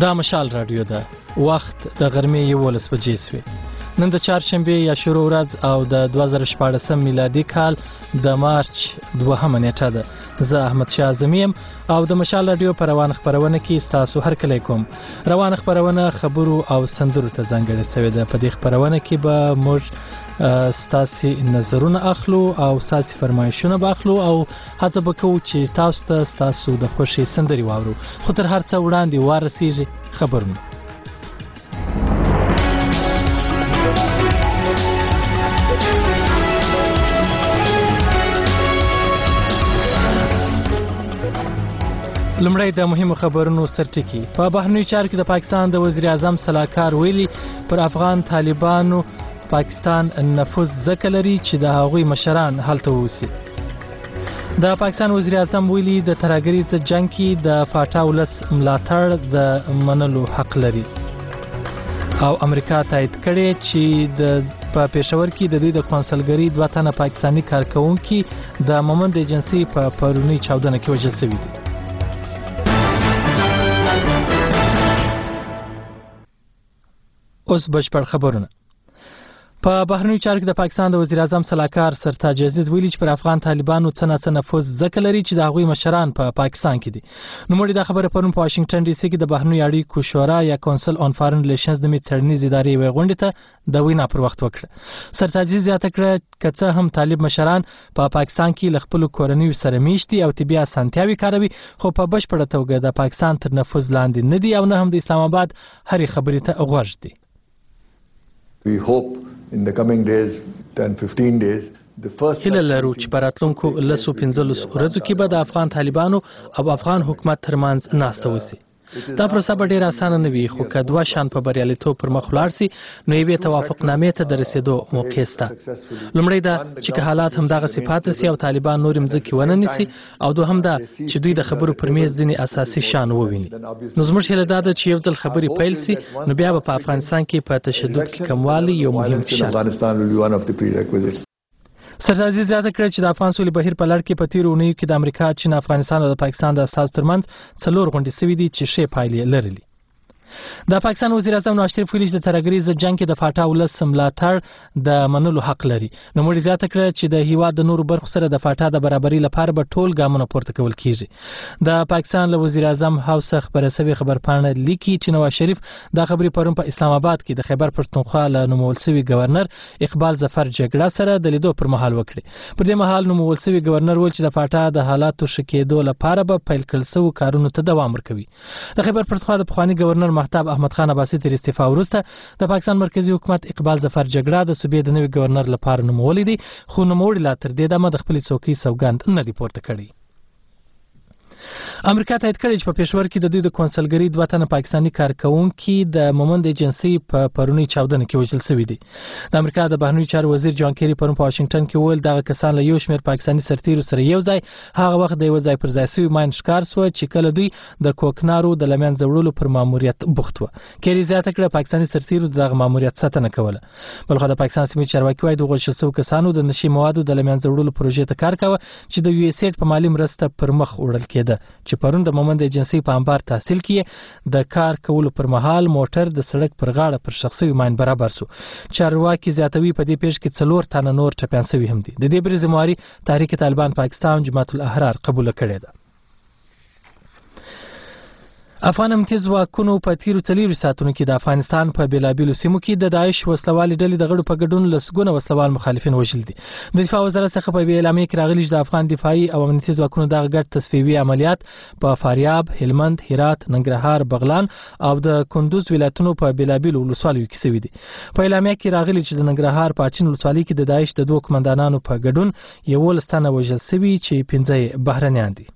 دا مشال رادیو ده. وخت د غرمې 11 بجې شوې. نن د چهارشنبه یا شروع ورځ او د 2014 میلادي کال د مارچ 2 نیټه ده. زه احمد شاه اعظمیم او د مشال رادیو په روان خبرونه کې تاسو هر کله کوم. روان خبرونه خبرو او سندرو ته ځانګړې شوې ده. په دې خبرونه کې به موږ ستاسو نظرونه اخلو او ستاسو فرمایشونه باخلو او هڅه وکړو چې تاسو د خوشي سندري واورو. خو تر هر څه وړاندې ورسیږي خبرونه. لمړی د مهمو خبرونو سرټکی. په بهرنیو چارو کې د پاکستان د وزیر اعظم سلاکار ویلي پر افغان طالبانو پاکستان نفوذ ځکه لري چې د هغوی مشران هلته اوسي. د پاکستان وزیر اعظم ویلي د ترهګرۍ ضد جنگ کې د فاټا ولس ملاتړ د منلو حق لري. او امریکا تایید کړي چې په پېښور کې د دوی د کونسلګرۍ 2 تنه پاکستاني کارکونکي د مومند ایجنسي په پرونی چاودنه کې وژل شوي دي. اوس بشپړ خبرونه. په بهرنیو چارو کې د پاکستان د وزیر اعظم سلاکار سرتاج عزیز ویلي چې پر افغان طالبانو څه نفوذ ځکه لري چې د هغوی مشران په پاکستان کې دي. نوموړي دا خبره پرون په واشنگټن ډي سي کې د بهرنیو اړیکو شورا یا کونسل اون فارن ریلیشنز د میټرنیز ادارې یوې غونډې ته د وینا پر وخت وکړه. سرتاج عزیز زیاته کړه که څه هم طالب مشران په پاکستان کې له خپل کورنیو سره میشتي او طبي اسانتیاوي کاروي، خو په بشپړه توګه د پاکستان تر نفوذ لاندې نه دي او نه هم د اسلام آباد هرې خبرې ته غوږ دي. We hope in the coming days 10-15 days هیله لرو چې په راتلونکو 15 ورځو کې به د افغان طالبانو او افغان حکومت ترمنځ ناسته وشي. دا پروسه به ډیره اسانه نه وي، خو که دوه شان په بریالیتوب پر مخ ولاړ سي نو یوې توافقنامې ته د رسیدو موقع شته. لومړی دا چې که حالات همدغه صفات سي او طالبان نور مځکې ونه نیسي، او دوهم دا چې دوی د خبرو پر میز ځینې اساسي شان وویني. نو زموږ هیله دا ده چې یو ځل خبرې پیل سي نو بیا به په افغانستان کې په تشدد کې کموالی یو مهم فشار. سرتاج عزیز زیاته کړه چې د افغان سولې بهیر په لړ کې په تیرو اونیو کې د امریکا، چین، افغانستان او د پاکستان د استازو ترمنځ 4 غونډې شوې دي چې ښې پایلې لرلې. د پاکستان وزیر اعظم نواز شریف ویلي چې د ترهګرۍ ضد جنگ کې د فاټا ولس ملاتړ د منلو حق لري. نوموړي زیاته کړه چې د هیواد د نورو برخو سره د فاټا د برابرۍ لپاره به ټول ګامونه پورته کول کیږي. د پاکستان له وزیر اعظم هاوس خبره شوی خبرپاڼه لیکي چې نواز شریف دا خبرې پرون په اسلام آباد کې د خیبر پښتونخوا له نومول شوی گورنر اقبال ظفر جګړه سره د لیدو پر مهال وکړي. پر دې مهال نومول شوی گورنر ویل چې د فاټا د حالاتو ښه کېدو لپاره به پیل کړل شوي کارونو ته دوام ورکوي. د خیبر پښتونخوا د پخواني گورنر مهتاب احمد خان عباسي تر استعفا وروسته د پاکستان مرکزی حکومت اقبال ظفر جګړه د صوبې د نوي گورنر لپاره نومولې دي، خو نوموړي لا تر دې دمه د خپل څوکۍ سوګند نه دی پورته کړی. امریکا تایید کړی چې په پېښور کې د دوی د کونسلګرۍ 2 تنه پاکستاني کارکونکي د مومند ایجنسي په پرونی چاودنه کې وژل شوي دي. د امریکا د بهرنیو چارو وزیر جان کیری پرون په واشنگټن کې وویل دغه کسان له یو شمېر پاکستاني سرتیرو سره یو ځای هغه وخت د یو ځای پر ځای شوي ماین ښکار شوه چې کله دوی د کوکنارو د لمنځه وړلو پر ماموریت بوخت وو. کیری زیاته کړه پاکستاني سرتیرو دغه ماموریت ساتنه کوله. بلخو د پاکستان سیمې چارواکي وايي د وژل شوو کسانو د نشي موادو د لمنځه وړلو پروژې ته کار کاوه چې د یو اس ایډ په مالي مرسته پر مخ وړل کېده، چې پرون د مومند ایجنسي په انبار تحصیل کې د کار کولو پر مهال موټر د سړک پر غاړه پر شخصي ماین برابر شو. چارواکي زیاتوي په دې پیښ کې 4 تنه نور ټپیان شوي هم دي. د دې بری ذمہواري تحریک طالبان پاکستان جماعت الاحرار قبول کړې ده. افغان امنیتي ځواکونو په تیرو 4 ساعتونو کې د افغانستان په بیلابیلو سیمو کې د داعش وسلوالې ډلې د غړو په ګډون لسګونه وسلوال مخالفین وژل دي. د دفاع وزارت څخه په اعلامیه کې راغلي چې د افغان دفاعي او امنیتي ځواکونو دغه ګډ تصفیوي عملیات په فاریاب، هلمند، هرات، ننګرهار، بغلان او د کندوز ولایتونو په بیلابیلو ولسوالیو کې شوي دي. په اعلامیه کې راغلي چې د ننګرهار په اچین ولسوالۍ کې د داعش د 2 کمانډانانو په ګډون 11 تنه وژل شوي چې 15 بهرنیان دي.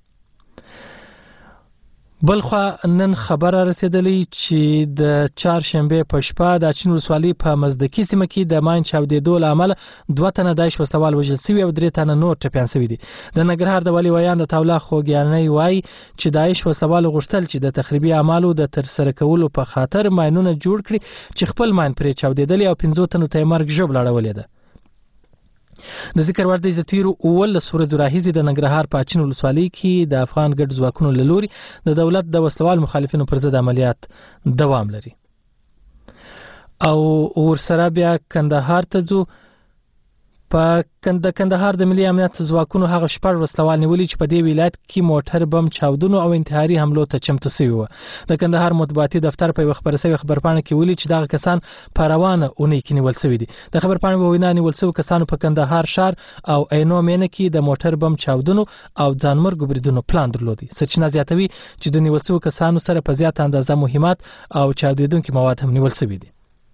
بلخوا نن خبره رسیدلې چې د چهارشنبه په شپه د اچین ولسوالۍ په مزدکی سیمه کې د ماین چاودېدو له امله 2 تنه داعش وسلوال وژل شوي او 3 تنه نور ټپیان شوي دي. د ننګرهار د والي ویان د تاوله خوږیانۍ وایي چې داعش وسلوال غوښتل چې د تخریبي اعمالو د ترسره کولو په خاطر ماینونه جوړ کړي چې خپل ماین پرې چاودېدلی او 15 تنو ته یې مرګ ژوبله اړولې ده. د ذکر وړ دی چې تیرو 19 ورځو راهیسې د ننګرهار په اچین ولسوالۍ کې د افغان ګډ ځواکونو له لوري د دولت د وسلوال مخالفینو پر ضد عملیات دوام لري. او ورسره بیا کندهار ته ځو. په کندهار د ملي امنیت ځواکونو هغه شپږ وسلوال نیولي چې په دې ولایت کې موټر بم چاودنو او انتحاري حملو ته چمتو شوي وو. د کندهار مطبوعاتي دفتر په خبر شوی خبرپاڼه کې ویلي چې دغه کسان په روانه اونۍ کې نیول شوي دي. د خبرپاڼې په وینا نیول شوي کسانو په کندهار ښار او عینو مینه کې د موټر بم چاودنو او ځانمرګو بریدونو پلان درلودي. سرچینه زیاتوي چې د نیول شوي کسانو سره په زیاته اندازه مهمات او چاودیدونکي مواد هم نیول شوي دي.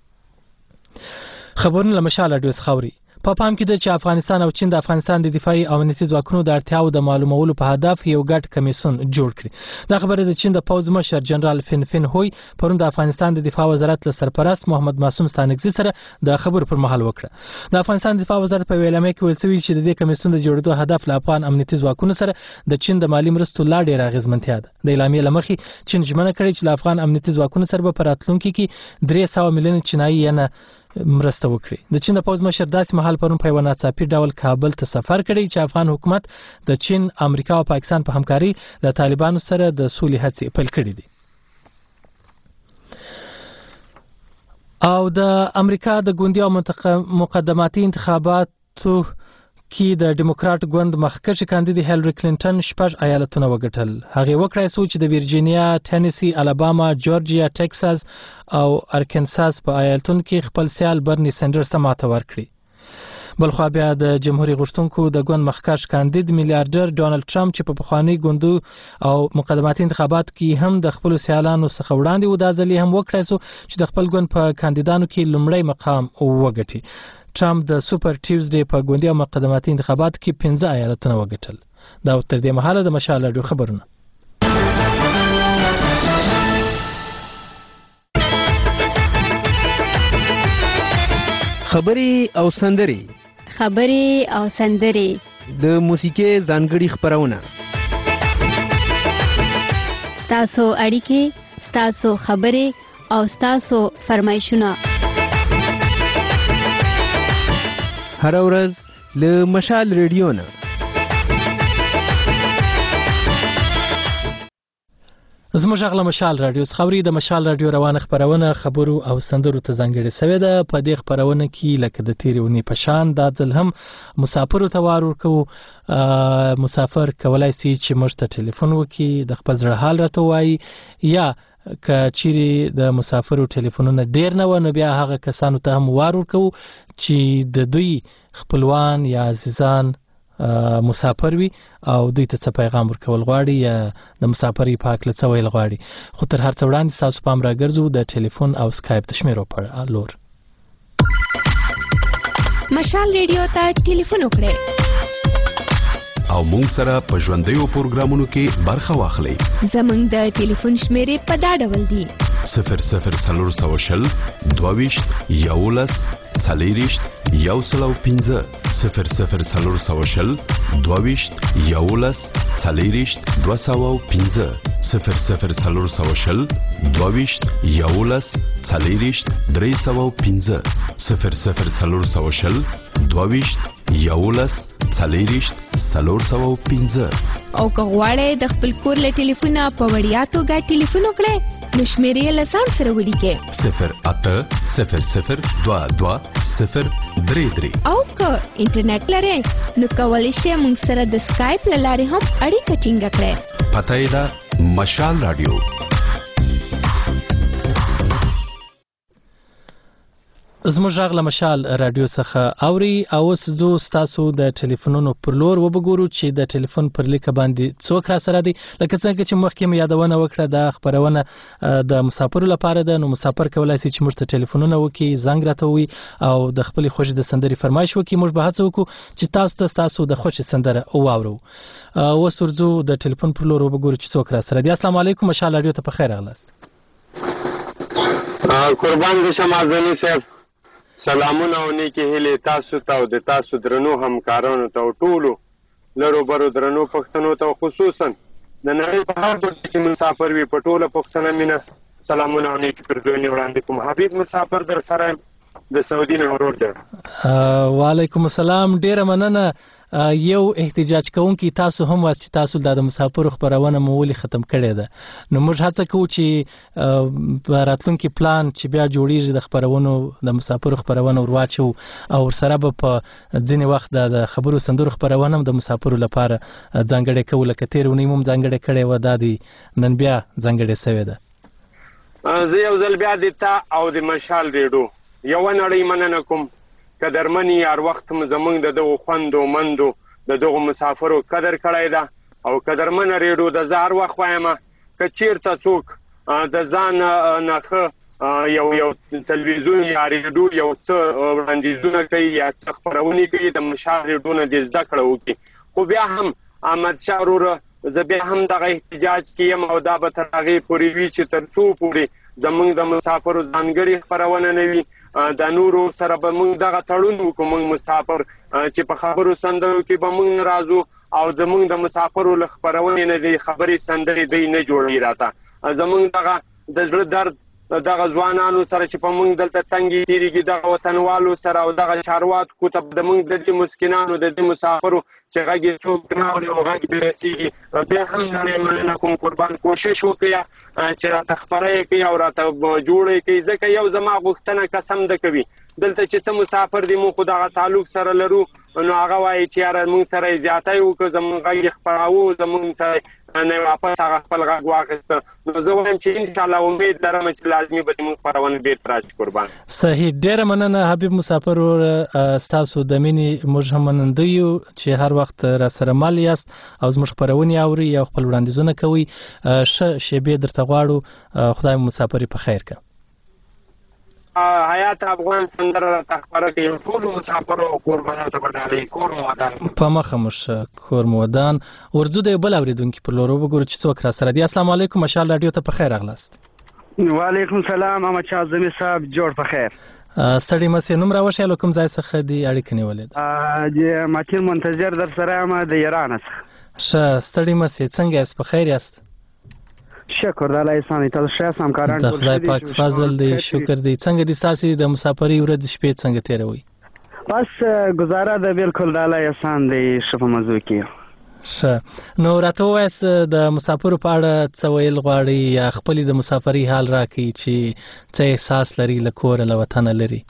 خبرونه له مشال رادیو څخه اوري. په پام کې ده چې افغانستان او چین د افغانستان د دفاعي او امنیتي ځواکونو د اړتیاو د معلومولو په هدف یو ګډ کمیسیون جوړ کړي. دا خبره د چین د پوځ مشر جنرال فن فن هوی پرون د افغانستان د دفاع وزارت له سرپرست محمد معصوم ستانکزي سره د خبرو پر مهال وکړه. د افغانستان دفاع وزارت په ویلامه کې ویل شوی چې د دې کمیسیون د جوړېدو هدف له افغان امنیتي ځواکونو سره د چین د مالی مرستو لا ډېره اغیزمنتیا ده. د اعلامیې له مخې چین ژمنه کړې چې له افغان امنیتي ځواکونو سره به په راتلونکي کې 300 میلیون چینایي ینه مرسته وکړي. د چین د پوځ مشر داسې مهال پرون په یو ناڅاپي ډول کابل ته سفر کړی چې افغان حکومت د چین، امریکا او پاکستان په همکاري له طالبانو سره د سولې هڅې پیل کړې دي. او د امریکا د ګوندي او مقدماتي انتخاباتو کې د ډیموکرات ګوند مخکښ کاندید هیلری کلینټن 6 ایالتونه وګټل. هغه وکړای سو چې د ویرجینیا، ټینیسی، الاباما، جورجیا، ټکساس او ارکنساس په ایالتونو کې خپل سیال برني سندرز ته ماته ورکړي. بلخوا بیا د جمهوریت غوښتونکو د ګوند مخکښ کاندید میلیارډر ډونالد ټرمپ چې په پخوانی ګوندو او مقدماتي انتخاباتو کې هم د خپل سیالانو څخه وړاندې و، دا ځل هم وکړای سو چې د خپل ګوند په کاندیدانو کې لومړی مقام وګټي. ټرمپ د سوپر ټیوزډے په ګوندي او مقدماتي انتخاباتو کې 15 ایالتونه وګټل. دا تر دې مهاله د مشال رادیو خبرونه. خبرې او سندرې د موسیقي ځانګړي خبرونه، ستاسو اړیکې، ستاسو خبرې او ستاسو فرمایشونه هر ورځ له مشال ریډیو نه. زموږ غلا مشال رادیو څخه د مشال رادیو روانه خبرونه خبرو او سندرو ته ځانګړې شوې ده. په دې خبرونه کې لکه د تیرې اونۍ په شان دا ځل هم مسافر ته وار ورکوو. مسافر کولای شي چې موږ ته ټلیفون وکړي، د خپل زړه حال راته وایي، یا که چیرې د مسافرو ټلیفونونه ډیر نه و نو بیا هغه کسانو ته هم وار ورکوو چې د دوی خپلوان یا عزیزان مسافر وي او دوی ته څه پیغام ورکول غواړي یا د مسافرۍ په هکله څه ویل غواړي. خو تر هر څه وړاندې ستاسو پام راګرځو د ټلیفون او سکایپ د شمیرو په لور. مشال ریډیو ته ټلیفون وکړئ او مونږ سره په ژوندیو پروګرامونو کې برخه واخلئ. زمونږ د ټلیفون شمیرې په دا ډول دي: 00420 22 11 40 105 00420 22 11 40 205 00420 22 11 40 305 00420 22 11 40 305. او که غواړئ د خپل کور له ټلیفونه په وړیا توګه ټلیفون وکړئ نو شمیرې له ځان سره ولیکئ 0800 22 033. او که انټرنیټ لرئ نو کولی شئ موږ سره د سکایپ له لارې هم اړیکه ټینګه کړئ. پته یې ده مشال رادیو. زموږ غږ له مشال رادیو څخه اوري. او اوس زه ستاسو د ټلیفونونو پر لور وبګورو چې د ټلیفون پر لیکه باندې څوک را سره دی. لکه څنګه چې مخکې مې یادونه وکړه دا خبرونه د مسافرو لپاره ده، نو مسافر کولای شي چې موږ ته ټلیفونونه وکړي، زنګ راته ووایي او د خپلې خوښې د سندرې فرمایش وکړي. موږ به هڅه وکړو چې تاسو ته ستاسو د خوښې سندره واورو. اوس ورځو د ټلیفون پر لور وبګورو چې څوک را سره دی. السلام علیکم، مشال رادیو ته په خیر راغلاست. قربان دې شم ازنی صاحب. سلامونه او نیکی هیلې تاسو ته او د تاسو درنو همکارانو ته او ټولو لرو برو درنو پښتنو ته، خصوصا د نړۍ په هر ګوټ کې مسافر وي په ټوله پښتنه مینه سلامونه او نیکی پرځوینې وړاندې کوم. حبیب مسافر در سره د سعودي نه ورور دی. وعلیکم السلام. ډیره مننه. یو احتجاج کوونکی تاسو هم واسي، تاسو د مسافرو خبرونه مولي ختم کړي ده، نو موږ هڅه کوو چې راتلونکي پلان چې بیا جوړیږي د خبرونو د مسافرو خبرونه ورواچو او سره به په ځینې وخت د خبرو سندرو خبرونه هم د مسافرو لپاره ځانګړې کوو، لکه تیرونی هم ځانګړې کړې و، دا دی نن بیا ځانګړې شوې ده. زه یو ځل بیا د تا او د مشال ریډیو یو نړۍ مننه کوم. قدرمنی هر وخت زمونږ د دغو خوندو مندو د دغو مسافرو قدر کړی ده او قدرمنه ریډیو د زه هر وخت وایم که چیرته څوک د ځان نه ښه یو تلویزیون یا ریډیو یو څه وړاندیزونه کوي یا څه خپرونې کوي، د مشال ریډیو نه دې زده کړه وکړي. خو بیا هم احمدشاه وروره زه بیا هم دغه احتجاج کې یم او دا به تر هغې پورې وي چې تر څو پورې زمونږ د مسافرو ځانګړې خپرونه نه وي. د نورو سره به موږ دغه تړون وکړو، موږ مسافر چې په خبرو سندرو کې به موږ راځو او زمونږ د مسافرو له خپرونې نه دی خبرې سندرې دی نه جوړوي راته. زمونږ دغه د زړه درد دغه ځوانانو سره چې په موږ دلته تنګې تېرېږي، دغه وطنوالو سره او دغه چارواکو ته د موږ د دې مسکینانو د دې مسافرو چې غږ یې څوک نه اوري او غږ بې رسېږي، بیا هم نړۍ مننه کوم قربان کوشش وکړه چې راته خپره یې کوي او راته جوړه یې کوي. ځکه یو زما غوښتنه قسم ده کوي دلته چې څه مسافر دي موږ خو دغه تعلق سره لرو، نو هغه وایي چې یاره موږ سره یې زیاتی وکړو، زموږ غږ یې خپراوه، زموږ سره نه واپس هغه خپل غږ واخیسته. نو زه وایم چې انشاءالله امید لرم چې لازمي به زموږ خپرونه بېرته راشي. قربان صحیح. ډېره مننه حبیب مسافر ستاسو د مینې موږ هم مننده یو چې هر وخت را سره مل یاست او زموږ خپرونې اوري او خپل وړاندیزونه کوي. ښه شیبې درته غواړو، خدای مو مسافر په خیر کړه. حیات افغان سندره راته خپره کوي ټولو مسافرو قربانو ته به ډالۍ کور مو ودان. په مخه مو ښه کور مو ودان. ورځو د یو بل اورېدونکي پر لور وګورو چې څوک را سره دي. السلام علیکم، مشال راډیو ته په خیر راغلاست. وعلیکم السلام احمدشاه اعظمي صاحب، جوړ په خیر. ستړي مسې. نوم راوښیه له کوم ځای څخه دي اړیکه نیولې ده؟ متین منتظر در سره یم د ایران څخه. ښه ستړي مسې. څنګه یاست؟ په خیر یاست؟ شکر د الله احسان تل ښه همکاران د خدای پاک فضل دی، شکر دی. څنګه دي ستاسې د مسافرۍ ورځې شپې څنګه تېروئ؟ بس گزاره ده بالکل د الله احسان دی، ښه په مزو کې. ښه. نو راته ووایاست د مسافرو په اړه څه ویل غواړئ یا خپلې د مسافرۍ حال راکړئ چې څه احساس لري له کوره له وطنه لري؟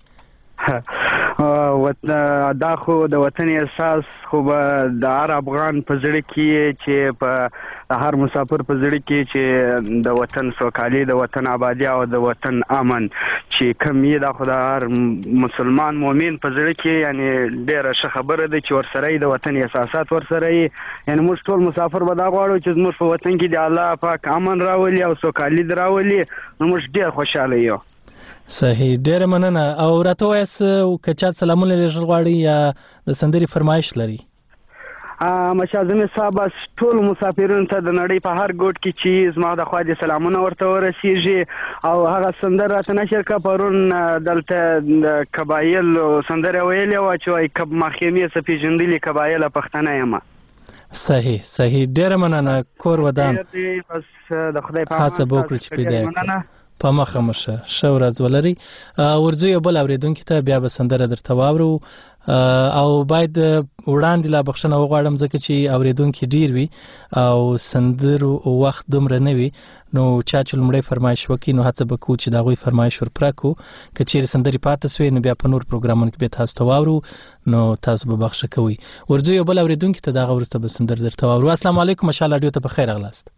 دا خو د وطن احساس خو به د هر افغان په زړه کې چې په هر مسافر په زړه کې چې د وطن سوکالي، د وطن آبادي او د وطن امن چې کم یې دا خو د هر مسلمان مؤمن په زړه کې یعنی ډېره ښه خبره ده چې ورسره د وطن احساسات ورسره یعنی موږ ټول مسافر به دا غواړو چې زموږ په وطن کې د الله پاک امن راولي او سوکالي راولي، نو موږ ډېر خوشحاله یو. صحیح. ډېره مننه. او راته ووایاست که چا سلامونه لېږل غواړي یا د سندرې فرمایش لري؟ احمدشاه اعظمي صاحب بس ټولو مسافرینو ته د نړۍ په هر ګوټ کې چې زما د خوا دې سلامونه ورته ورسېږي او هغه سندره راته نشر کړه. پرون دلته د قبایل سندره ویلې وه چې وایي مخیمې څه پېژندلي قبایله پښتنه یم. صحیح صحیح. ډېره مننه. کور ودان. بس د خدای په هڅه به وکړو چې پیدا یې په مخه مو ښه ورځ ولرئ. ورځو یو بل اورېدونکي ته بیا به سندره درته واورو او باید وړاندې لا بخښنه وغواړم ځکه چې اورېدونکي ډېر وي او سندرو وخت دومره نه وي، نو چا چې لومړی فرمایش وکړي نو هڅه به کوو چې د هغوی فرمایش ورپوره کړو. که چیرې سندرې پاتې سوې نو بیا په نور پروګرامونو کې بیا تاسو ته واورو، نو تاسو به بخښه کوئ. ورځو یو بل اورېدونکي ته د هغه وروسته به سندره درته واورو. السلام علیکم، مشال راډیو ته په خیر راغلاست.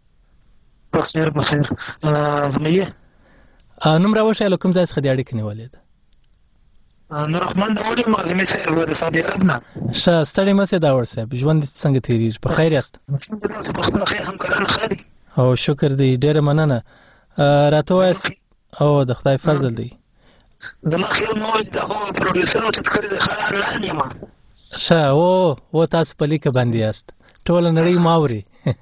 بخیر زميه. نوم راوښیه له کوم ځای څخه دې اړیکه نیولې ده؟ نوررحمن داوړ یم زمي صاحب د سعودي عرب نه. ښه ستړي مسې داوړ صاحب، ژوند دې څنګه تېرېږي؟ په خیر یاست؟ په خیر همکاران ښه دي او شکر دی. ډېره مننه. راته ووایاست. او د خدای فضل دی. زما خیال مو چې دغه پروډیوسر چې کړی د خیال نه یم. ښه. او تاسو په لیکه باندې یاست، ټوله نړۍ مو اوري.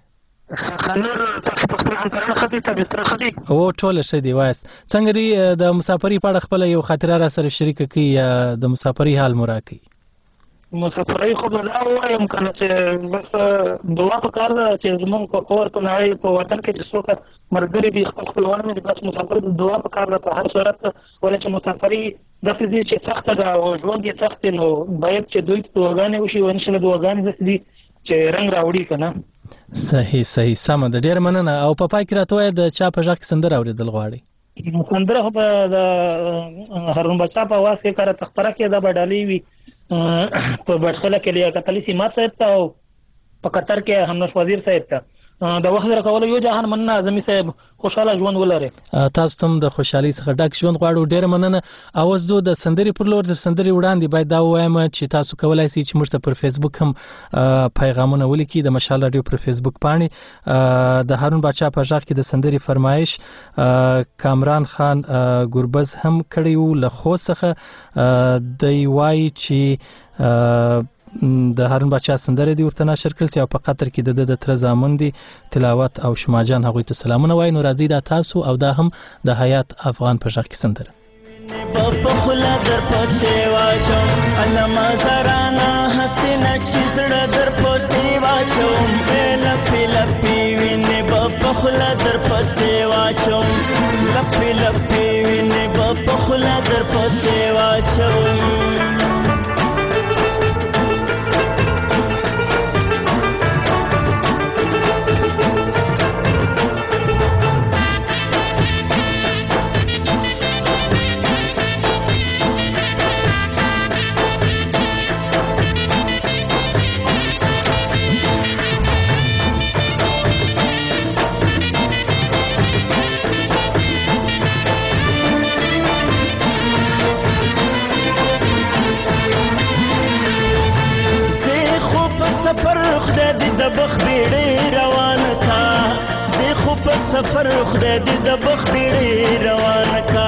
او ټوله ښه دی. وایاست څنګه دی د مسافرۍ په اړه خپله یو خاطره را سره شریکه کړئ یا د مسافرۍ حال مو راکړئ؟ مسافرۍ خو به دا ووایم که نه چې بس دعا پکار ده چې زمونږ په کور په نړۍ په وطن کې چې څوک ملګري دي خپل خپلوان مې دي بس مسافر د دعا پکار ده په هر صورت ولې چې مسافري داسې دي چې سخته ده او ژوند یې سخت دی نو باید چې دوی ته دعاګانې وشي او انشاءالله دعاګانې داسې دي چې رنګ راوړي که نه صحیح سمه ده ډېره مننه او په پای کې راته وایه د چا په غږ کې سندره اورېدل غواړئ سندره خو به د هارون بچا په اواز کې کاره تخپره کې دا به ډالۍ وي په بټخله کې لیاقت علي سیمات صاحب ته او په قطر کې همنوش وزیر صاحب ته د وخت راکولو یو جهان مننه اعظمي صاحب خوشحاله ژوند ولرئ تاسو ته هم د خوشحالۍ څخه ډک ژوند غواړو ډېره مننه او اوس زه د سندرې پر لور د سندرې وړاندې باید دا ووایم چې تاسو کولی شئ چې موږ ته پر فیسبوک هم پیغامونه ولیکئ د مشال راډیو پر فیسبوک پاڼې د هارون باچا په غږ کې د سندرې فرمایش کامران خان ګربز هم کړی و له خوست څخه دی وایي چې د هارون باچا سندره دی ورته نشر کړل او په قطر کې د تر زامن دی تلاوت او شماجان هغوی ته سلامونه وایي نو راځي دا تاسو او دا هم د حیات افغان په غږ کې سندره په خلا در پسې واچوم علما زرانا حسینه چې زړه در پسې واچوم لپی لپی وینې په خلا در پسې واچوم لپی لپی وینې په خلا در پسې واچوم سفر خدای دې د بخ بیړې روان کا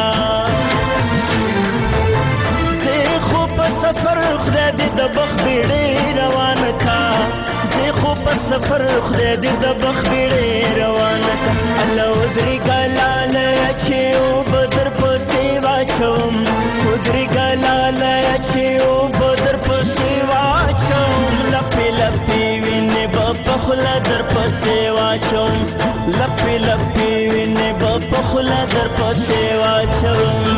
زه خو په سفر خدای دې د بخ بیړې روان کا زه خو په سفر خدای دې د بخ بیړې روان کا الله ودري ګلاله چې او بدر پسې واچوم ودري ګلاله چې او بدر پسې واچوم لپی لپی وینې په خلا در پسې واچوم لپی لپی وینې په خلا در پسې واچوم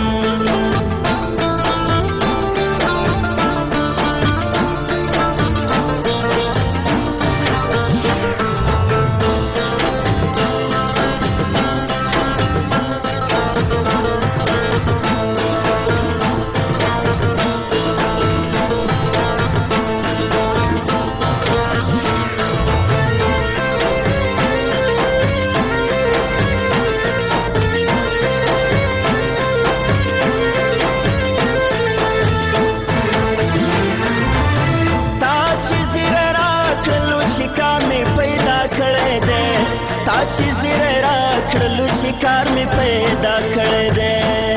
کار می پیدا کړی دی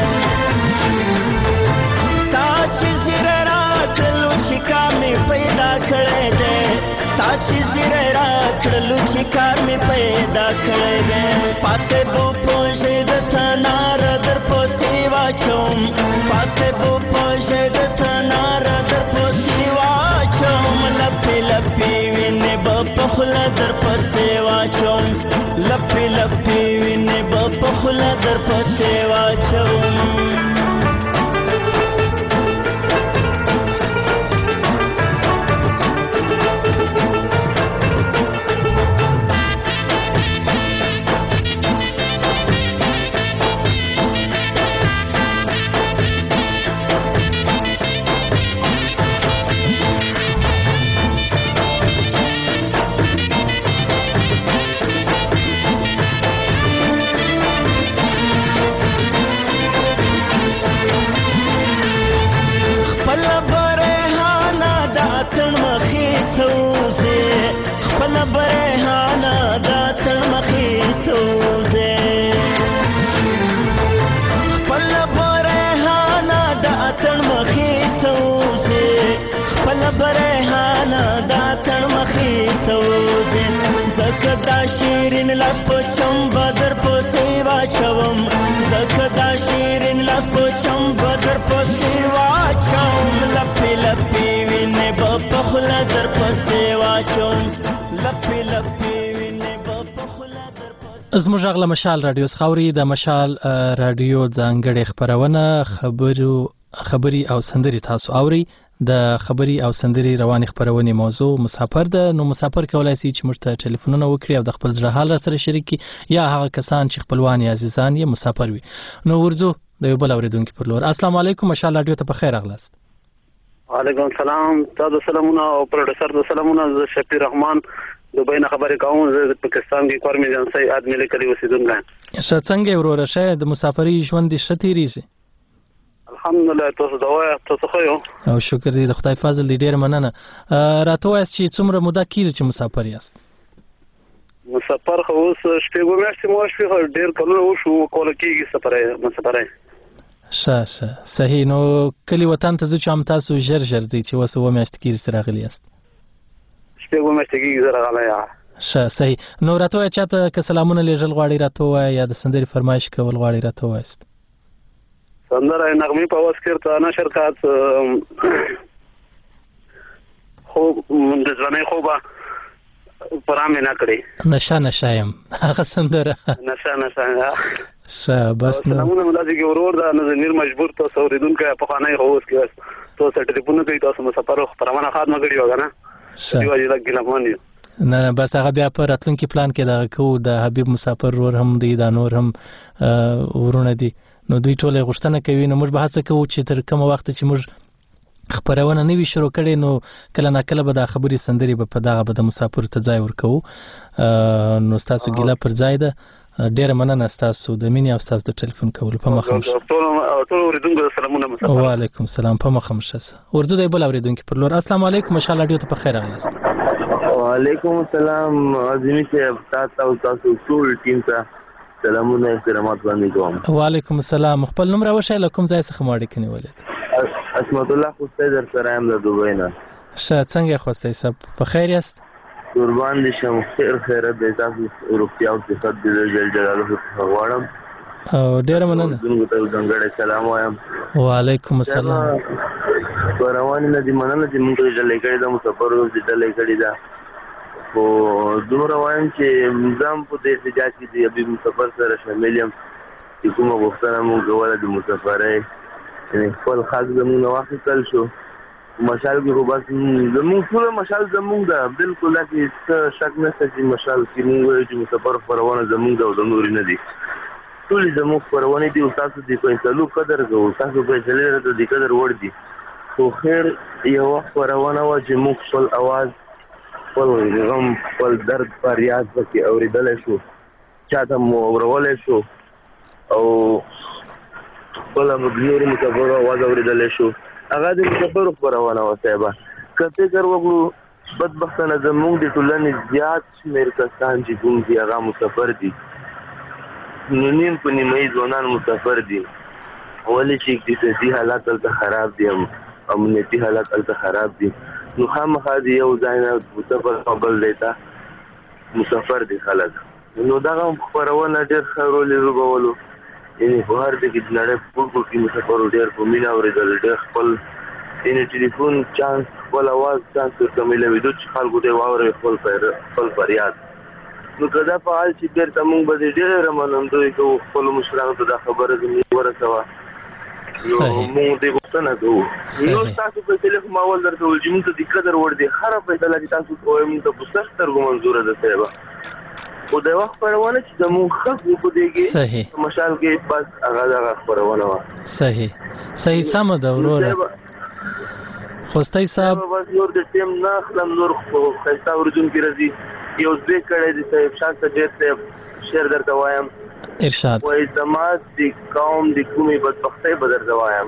تا چې زیره راکړلو چې کار می پیدا کړی دی تا چې زیره راکړلو چې کار می پیدا کړی دی پاسته بو پوښې د تنار در پسې واچوم پاسته بو پوښې د تنار در پسې واچوم لپی لپی وینې په خلا در پسې واچوم لپی لپی وینې په خلا در پسې واچوم لاس په چمبه در پسې واچوم زکه دا شیرین لاس په چمبه در پسې واچوم لپی لپی وینې زموږ غږ له مشال رادیو څخه اوري. د مشال رادیو ځانګړې خپرونه خبري او سندري تاسو اوري. د خبري او سندري رواني خپرونې موضوع مسافر ده. نو مسافر کولای شي چې موږ ته ټلیفونونه وکړي او د خپل زړه حال سره شریک کړي، یا هغه کسان چې خپلوان یا عزیزان یې مسافر وي. نو ورځو د یو بل اوریدونکو پر لور. السلام علیکم، مشال رادیو ته په خیر راغلاست. وعلیکم السلام، تاسو سلامونه او پروډوسر ته سلامونه. زه شفیع رحمان دوبۍ نه خبرې کوم. زه د پاکستان کې کور میجنسي ادملي کلی اوسیدونکی یم. ښه، څنګه وروره شه د مسافرۍ ژوند دې ښه تېرېږي؟ الحمدلله، تاسو دا وایه، تاسو ښه یو؟ او شکر دی، د خدای فضل دی، ډېره مننه. راته ووایاست چې څومره موده کېږي چې مسافر یاست؟ مسافر خو اوس شپږ میاشتې مو وشوې، خو ډېر کلونه وشو کولی کېږي مسافرۍ. ښه صحیح. نو کلي وطن ته زه چې هم تاسو ژر ځئ چې اوس 7 میاشتې کېږي چې راغلي یاست؟ شپږ میاشتې کېږي زه راغلی یم. ښه صحیح. نو راته ووایه چاته که سلامونه لیږل غواړئ راته ووایه، یا د سندرې فرمایش کول غواړئ راته ووایاست. سندره نغمې په آواز کې ورته نشر کات خوب د ځوانۍ خوبه پوره مې نه کړې. نشه یم هغه سندره نشه. ښه بس نو سلامونه مو داسې کې ورور ده نه ضمیر مجبور تاسو اورېدونکی پخوانی خو اوس کې تاسو ټلیفونونه کوي، تاسو مسافر خپرونه ختمه کړې وه که نه؟ دې وجې لږ ګیلهمن یو. نه بس هغه بیا په راتلونکي پلان کې دغه کوو. د حبیب مسافر ورور هم دی، دا نور هم ورونه دي، نو دوی ټول یې غوښتنه کوي. نو موږ به هڅه کوو چې تر کومه وخته چې موږ خپرونه نه وي شروع کړې، نو کله ناکله به دا خبرې سندرې به په دغه به د مسافرو ته ځای ورکوو. نو ستاسو ګیله پر ځای ده. ډېره مننه ستاسو د مینې او ستاسو د ټلیفون کولو. په مخه مو شه. ټول اورېدونکو ته سلامونه مسافر. وعلیکم السلام، په مخه مو شه. ورځو د بل اورېدونکي پر لور. السلام علیکم، مشال رادیو ته په خیر راغلاست. وعلیکم السلام عظیمي صاحب، تاسو ټول ټیم ته سلامونه احترامات باندې کوم. وعلیکم السلام. خپل نوم راوښیه، له کوم ځای څخه مو اړیکه نیولې؟ عصمت الله خوستی در سره یم د دوبۍ نه. ښه، څنګه خوستی صاحب، په خیر یاست؟ قربان دې شم، خیرت دی، تاسو روغتیا او صحت دې جل جلاله څخه غواړم. ډېره مننه. ځانګړی سلام وایم. وعلیکم السلام. په روانې نه دي مننه چې موږ ته ډلې کړې ده، مسافرو دې ډلې کړې ده. خو دومره وایم چې زه هم په دې احتجاج کې د حبیب مسافر سره شامل یم چې کومه غوښتنه موږ کوله د مسافرۍ، یعنې خپل خاص زموږ نه واخیستل شو. مشال کې خو بس زموږ ټوله مشال زموږ ده، بلکل داسې څه شک نشته چې مشال کې موږ وایو چې مسافر خپرونه زموږ ده او د نورې نه دي. ټولې زموږ خپرونې دي او تاسو د فیصلو قدر کوو، تاسو فیصلې راته د قدر وړ دي. خو خیر یوه خپرونه وه چې موږ خپل اواز، خپل غم، خپل درد فریاد پکې اورېدلی شو، چاته مو اورولی شو او خپله نورو مسافرو اواز اورېدلی شو. هغه د مسافرو خپرونه وه صاحبه. که فکر وکړو بدبختانه زموږ د ټولنې زیات شمېر کسان چې کوم دي هغه مسافر دي، نو نیم په نیمایي ځوانان مسافر دي. ولې چې اقتصادي حالات هلته خراب دي، امنیتي حالات هلته خراب دي، نو خامخا د یو ځای نه مسافر او بل ځای ته مسافر دي خلک. نو دغه خپرونه ډېر ښه رول یې لوبولو، یعنې په هر ځای کې د نړۍ په ټول کې مسافرو ډېر په مینه اورېدل، ډېر خپل یعنې ټلیفون چانس، خپل اواز چانس ورته میلاوېدو چې خلکو ته یې واورئ خپل فریاد. نو که دا فعال چې بېرته موږ به دې ډېره منندوی کوو، خپلو مشرانو ته دا خبره زموږ ورسوه، نو موږ دې غوښتنه کوو. نو ستاسو فیصلې خو ما اول درته وویل چې موږ ته د قدر وړ دي. هره فیصله چې تاسو کوئ موږ ته په سخت سترګو منظوره ده صاحبه. خو د یوه خپرونه چې زموږ ښه وو په دې کې مشال کې، بس هغه دغه خپرونه وه. صحیح سمه ده وروره. خوستی صاحب بس نور د ټیم نه اخلم، نور ښایسته اورېدونکي راځي. یو زوی کړی دی صاحب، شاه سجید صاحب، شعر درته وایم. ارشاد. وایي زما د قوم د کومې بدبختۍ به درته وایم،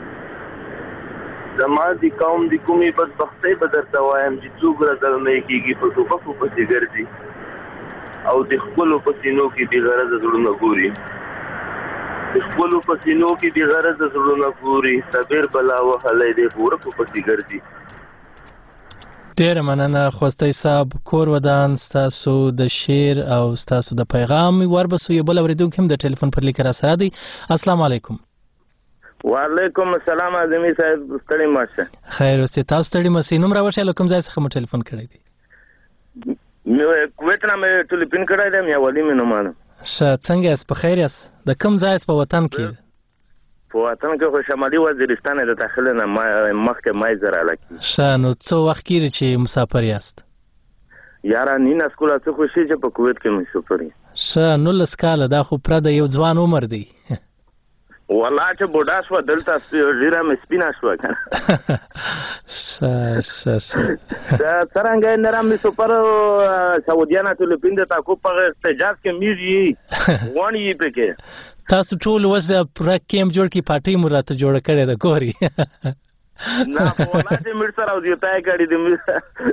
زما د قوم د کومې بدبختۍ به درته وایم چې څوک را زلمی کېږي په ټوپکو پسې ګرځي او د خپلو په سینو کې بې غرضه زړونه ګوري، د خپلو په سینو کې بې غرضه زړونه ګوري، صبر بلا وهلی دی په ورکو پسې ګرځي. ډېره مننه خوستی صاحب، کور ودان ستاسو د شعر او ستاسو د پیغام وربسو. یو بل اورېدونکی هم د ټلیفون پر لیکه راسره دی. السلام علیکم. وعلیکم السلام عظیمي صاحب، ستړي مه شه. خیر اوسې، تاسو ستړي مه شئ. نوم راوښیه، له کوم ځای څخه مو ټلیفون کړی دی؟ کویت نه مې ټلیفون کړی دی، میاولي مې نومانه. ښه څنګه یاست په خیر یاست د کوم ځای یاست په وطن کې په وطن کې خو شمالي وزیرستان د داخل نه مخکې مای زره لکه ښه نو څو وخت کېږي چې مسافر یاست یاره نین اسکوله څه خوشي چې په کویت کې مسافر یم ښه 19 کاله دا خو پوره د یو ځوان عمر دی والله چې بوډا شوه دلته ږیره مې سپینه شوه که نه څرنګه یې نرم مسافر سعودیانه فلپین د تاکو په احتجاج کې میږي غونډ یې پکې تاسو ټول اوس د پوره کیمپ جوړ کړي پارټۍ مو راته جوړه کړې ده ګوري نه په والله چې میر سره اوزیتای کړي د میر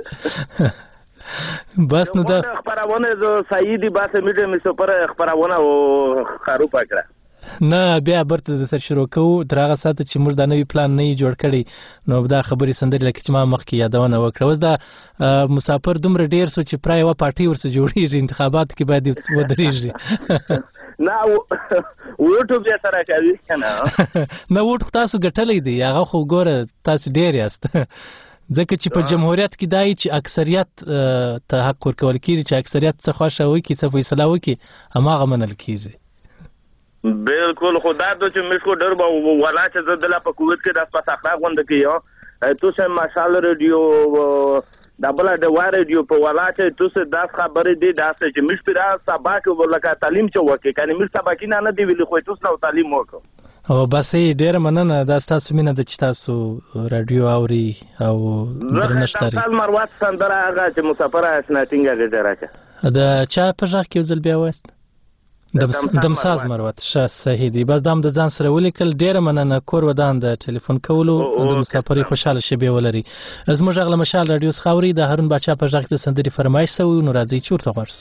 بس نو دا خبرونه زه سعیدی باسه میډه مسافر خبرونه او خارو پکړه نه بیا برته د سر شروع کوو درغه ساته چې موږ د نوې پلان نه جوړ کړی نو دا خبرې سندري لکه چې ما مخکې یادونه وکړه اوس دا مسافر دومره ډیر سو چې پرای و پارټي ورسره جوړیږي انتخابات کې باید ودرېږي نه ووټو بیا سره کوي کنه نه ووټ تاسو ګټلې دی هغه خو ګوره تاسو ډیر یاست ځکه چې په جمهوریت کې دای چې اکثریت ته حق ورکول کیږي چې اکثریت څه خوښه وي کې څه فیصله وکي هماغه منل کیږي بالکل خدا ته چې مشکو ډر به ولا چې زدل په کویت کې د پس اخلاق غونډه کیو تو سه ماشال رادیو دبل د وای رادیو په ولا چې تو سه داس خبرې دي داس چې مش پیرا سبا کې ولکه تعلیم چې وکي کني مش سبا کې نه دی ویل خو تو سه تعلیم وکړو او بس ډیر مننه دا تاسو مینه د تاسو رادیو اوري او درنښت لري خپل مروت سندره هغه چې مسافر اسناتینګه دې راکه دا چا په ځخ کې ځل بیا وست دمساز مروت ښه صحیح دی بس دام د ځان سره ولیکل ډیره مننه کور ودان د ټلیفون کولو د مسافرۍ خوشاله شبي ولري زموږ غل مشال رادیو خاوري د هارون بچا په ځخ د سندري فرمایش سو نو راځي چورته ورس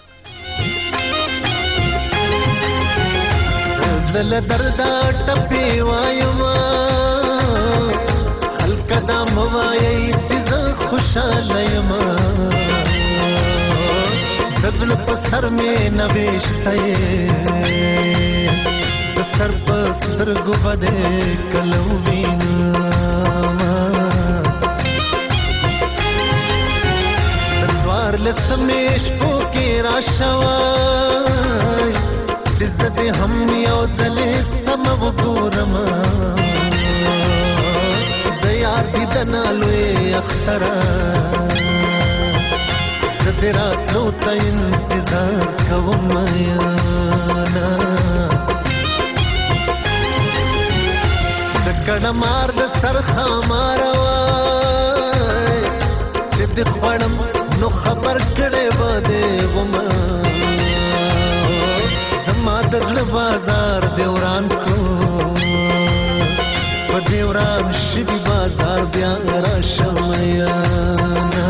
دل دردا ټپي وایما خلک دا موایي چې خوشاله یم دزل په سر مې نوښته د سر په سترګو باندې کلو وینم دوار لسمې شپو کې راشوي عزت هم یو ځل سم وګورم د یار دې دنالوي اختره تیرا تو ته انتظار کوم یانا د کډه مار د سرخه ماروي چې د خړم نو خبر کړي بده وما ما د بازار دیوران کو په دیوران شي بازار بیا را شميانا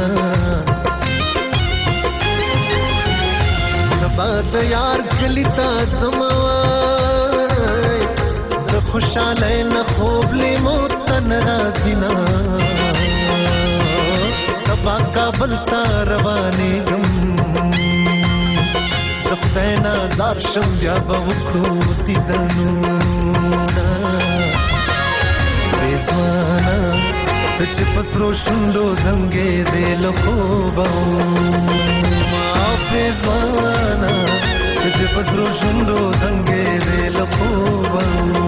د یار کلی تا زموای د خوشاله نه خوب لیمو تن راځینا سبا کابل تا روانې غم د خدای نازار شم بیا به وکړو دیدنو ریزوانا چې پسرو شوندو زنګې دې له خوبه ریزوانا چې پسرو شوندو زنګې دې له خوبه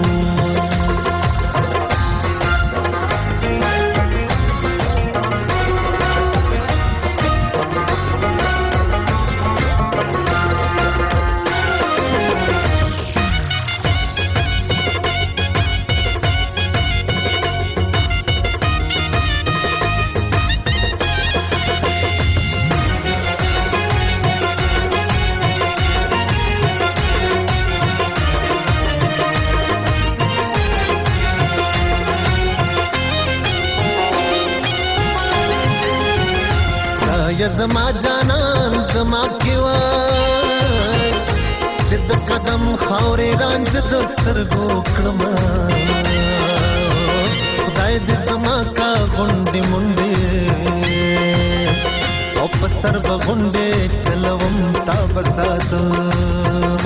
زما جانان زما کیوای چې د قدم خاورې رانج د سترګو کړم خدای دې زما کا غونډې مونډې او په سر به غونډې چلوم تا بساتم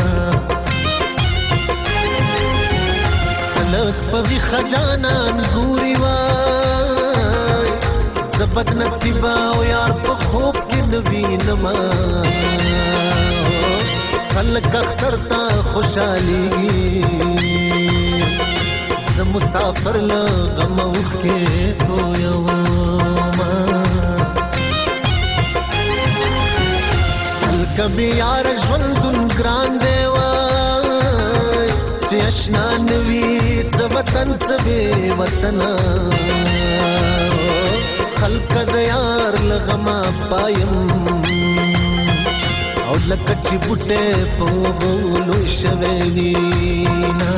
خلک په ویښه جانان ګوري وای زبد نصیبا او یار په خوب کې نوینما خلک اختر ته خوشحاليږي د مسافر له غم اوښکې تویوما کبي یار ژوندون ګران دی وای چې اشنا نوي د وطن سبي وطن خلق د یار له غم پایم او لکه چې بوټه په بولو شوي وینا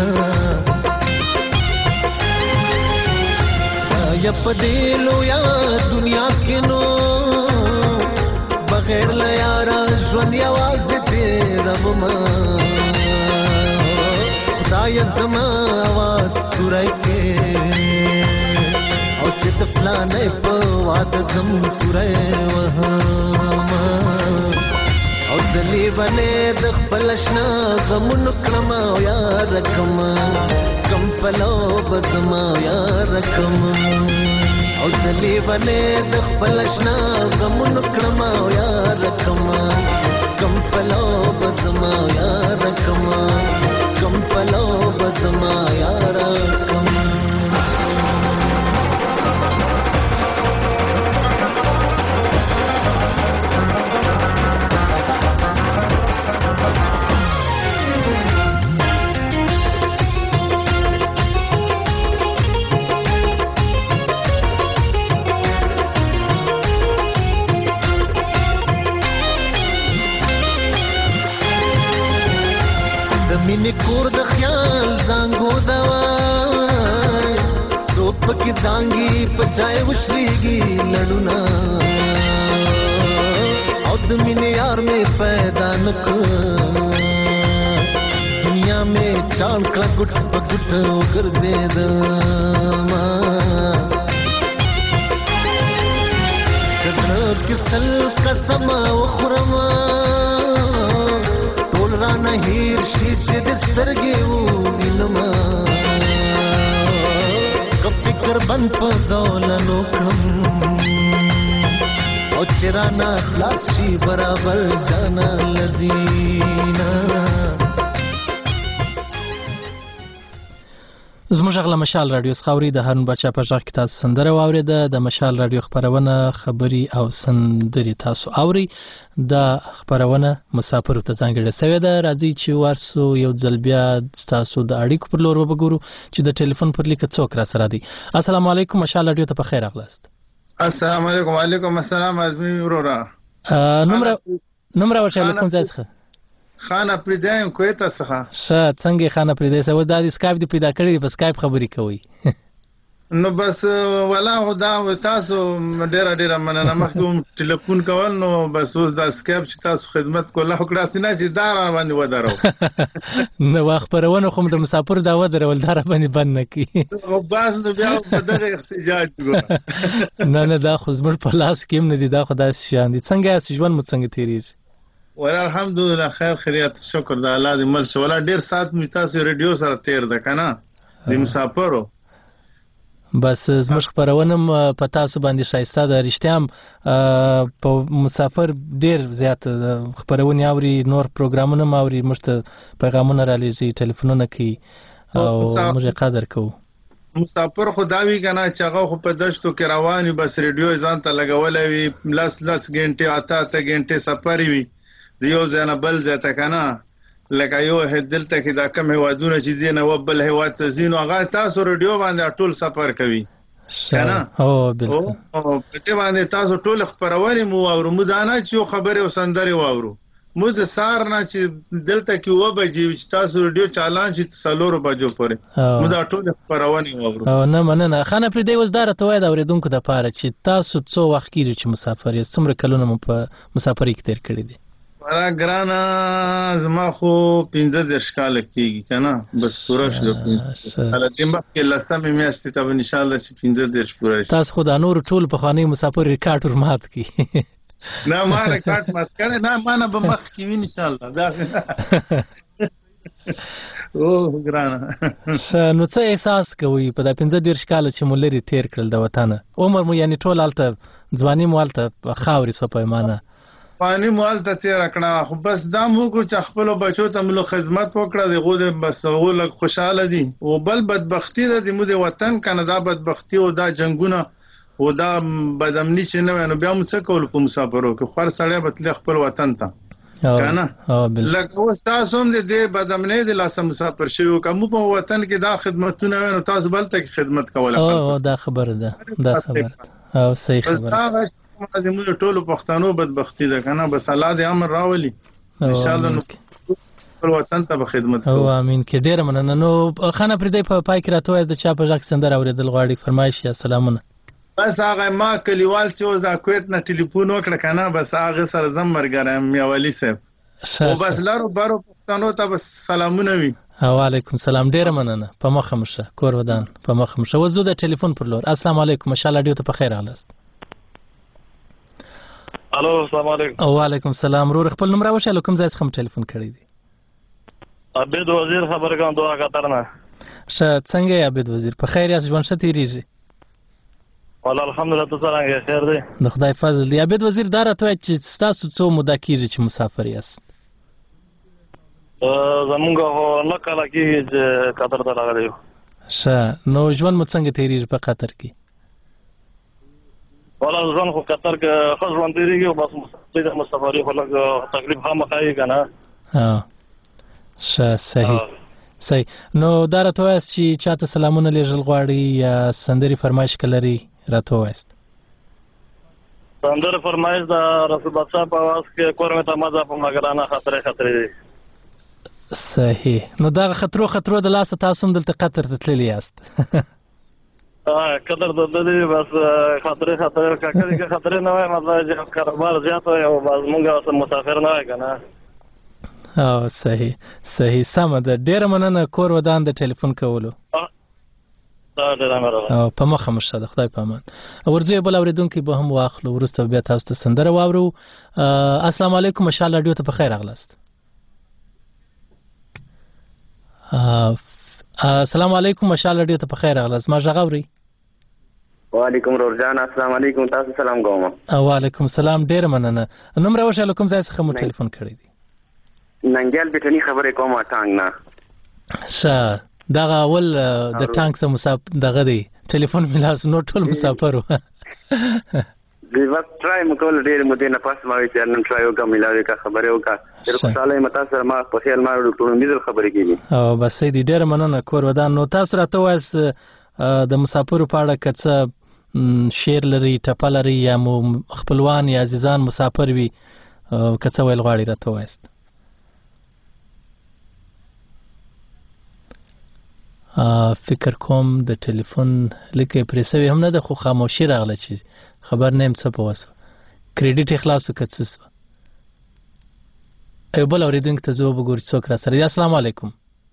یا پدیلو یا دنیا کې نو بغیر له یارا ژوند یوازې تیروم خدای زما आवाज تورای کې او چې د فلانې په واده زم تورای وهم او دلی باندې د خپل شنا غمون کړم یار کم کم پلو بزما یار کم او دلی باندې د خپل شنا غمون کړم یار کم کم پلو بزما یار کم کم پلو بزما یار کم مینې کور د خیال زانګو دوای توپ کې زانګي پچای وشلېږي لړونه او د مینې یار مې پیدا نکړ دنیا مې چاڼ کړه ګټ په ګټ وګرځېدم کله کې سل قسم وخورم رانه هیر شي چې د سترګې ووینما که فکر بند په زولنو کړم او چې رانه خلاص شي برابر جانا لذینا زموږ غلا مشال رادیو خاوري د هارون بچا په ځخ کې تاسو سندره واوریده د مشال رادیو خبرونه خبري او سندري تاسو اوري د خبرونه مسافر ته ځانګړې سوي ده راځي چې ورسو یو ځل بیا تاسو د اړیکو پر لور وګورو چې د ټلیفون پر لیک څوک را سره دي السلام علیکم مشال رادیو ته په خیر اغلاست السلام علیکم وعلیکم السلام ازمي ورورا نمبر ورته کوم ځای څخه خان افریدایم کویت څخه څنګه خان افریدای سو د اسکایپ دی پیدا کړی په اسکایپ خبرې کوي نو بس ولا خدا تاسو ډیر مننه مخکوم ټلیفون کول نو بس اوس د اسکایپ چې تاسو خدمت کوله خو سینه چې دار باندې ودارو نو خبرونه خو د مسافر دا ودرول دار باندې بند نکي او باز نو بیا په دغه احتجاج وکړه نه دا خو زموږ په لاس کې نه دي دا خدای شان دي څنګه ژوند مو څنګه تیریږي ولا الحمدلله خیر خیریت شکر د الله دې مل شو ولا ډیر سات می تاسو ریډیو سره تیر ده کنه د مسافرو بس زموږ خبرونه په تاسو باندې شایسته ده رښتیام په مسافر ډیر زیات خبرونه اوري نور پروګرامونه اوري مشته پیغامونه را لېږي ټلیفونونه کوي او موږ قدر کوو مسافر خداوی کنه چې هغه خو په دشتو کې رواني بس ریډیو ځان ته لګولې وي لاس غنټه اته غنټه سفر وي دیو ځنه بل ځته کنه لکه یو دلته کې دا کم هوادونه چې دینه وبل هواد ته زینو هغه تاسو ریډیو باندې ټول سفر کوي کنه او بالکل او په دې باندې تاسو ټول خبرونه مو اورو مدانه چې خبره وسندري واورو مو د سار نه چې دلته کې وبجې چې تاسو ریډیو چالان چې سلور بجو پورې مو دا ټول خبرونه واورو او نه مننه خانه پر دې وزدار ته وای دا اوریدونکو د پاره چې تاسو څو وخت کېږي چې مسافر یې څومره کلونه مو په مسافرۍ کې تیر کړی دي ورا ګرانا زما خو 15 کال کېږي کنه بس پوره شو هله دې مخکې لسمه میاشتې ته ان شاء الله چې 15 پوره شي تاسو خو د نور ټول په خاني مسافر ریکارډ ورمات کی نه ما ریکارډ مات کړه نه ما نه به مخ کې ان شاء الله دا او ګرانا نو څه احساس کوي په 15 کال چې مولري تیر کړل د وطن عمر مو یعنی ټول الته ځواني مو الته خاوري سپایمانه پانی مال ته تیر کړه خو بس دا موږ چې خپل بچو ته ملو خدمت وکړه دغه د بس غول خوشاله دي او بل بدبختی د مو د وطن کنه دا بدبختی او دا جنگونه او دا بدامنی چې نه نو بیا موږ څه کول په مسافرو کې خور سړی به خپل وطن ته کنه لکه اوس تاسو هم د بدامنی د لاس مسافر شوی کوم په وطن کې دا خدمتونه نو تاسو بل ته خدمت کوله او دا خبره ده او صحیح خبره د موږ ټولو پښتنو بدبختی ده کنه بس الله دې امر راولي ان شاء الله نو خپل وطن ته خدمت کوو او امين کې ډیر مننه نو خانه پر دې په پای کې راته د چا په ځک سندر اوریدل غواړي فرمایش یا سلامونه بس هغه ما کلیوال چې اوس د کویت نه ټلیفون وکړه کنه بس هغه سره زم مرګرم یا ولی صاحب او بس لارو بارو پښتنو ته بس سلامونه وي وعلیکم سلام ډیر مننه په مخه مشه کور ودان په مخه مشه وزو د ټلیفون پر لور السلام علیکم ماشاءالله ډیو ته په خیر اغلاست الو السلام علیکم وعلیکم السلام رور خپل نمبر راوښه کوم ځای څخه ټلیفون کړی دی عبید وزیر خبر کوم دوه قطر نه شه څنګه عبید وزیر په خیر یاست ژوند ښه تیریږي والله الحمدلله ته څنګه خیر دی د خدای فضل دی عبید وزیر دا راته چې تاسو څو موده کیږي چې مسافر یاست زمونږ هو نه کله کېږي چې قطر ته راغلی یو شه نو ژوند مو څنګه تیریږي په قطر کې والله ځان خو قطر کې ښه ژوند تېرېږي او بس مسافري خو لږ تکلیف خامخا یې که نه ښه صحیح نو دا راته ووایاست چې چاته سلامونه لېږل غواړي یا سندرې فرمایش که لري راته ووایاست سندرې فرمایش د رسول بادشاه په اواز کې کور مې ته مزه په مګرانه خطرې دی صحیح نو دغه خطرو د لاسه تاسو هم دلته قطر ته تللي یاست قطر ته تللي بس خطرې کاکړي کې خطرې نه وای مطلب چې کاروبار زیات وای او بس موږ مسافر نه وای که نه او صحیح سمه ده ډیره مننه کور ودان د ټلیفون کولو او په مخه مشه د خدای په امان ورځو بل اوریدونکي به هم واخلو وروسته بیا تاسو ته سندره واورو السلام علیکم ماشاءالله ډیو ته په خیر اغلاست السلام علیکم ماشاءالله ډیو ته په خیر اغلاست ما ژغوري وعلیکم رورجان السلام علیکم تاسو سلام کوم وعلیکم السلام ډیر مننه نوم راوښه کوم ځای څخه مو ټلیفون کړی دی ننګیال بیٹنی خبرې کوم ټانګ نه شه دغه اول د ټانګ څخه مسافر دغه دی ټلیفون ملاس نو ټول مسافر دی وخت ټرای مکول ډیر مده نه پاس ما چې نن ټرای وکړم ملاوي کا خبره وکړه ډیر خوشاله متا سره ما په خیال ما ډاکټر امیدل خبرې کیږي او بس دې ډیر مننه کور ودان نو تاسو راته وایس د مسافر په اړه کڅ شیر لري ټپه لري یا خپلوان یا عزیزان مسافر وي کڅ ویل غواړي راته وایست فکر کوم د ټلیفون لکه پرېسوي هم نه ده خو خاموشي راغله چې خبر نه یم څه په وسو کریډیټ اخلاص که څه سوه یو بل اورېدونکي ته زه وبګورو چې څوک را سره دی السلام علیکم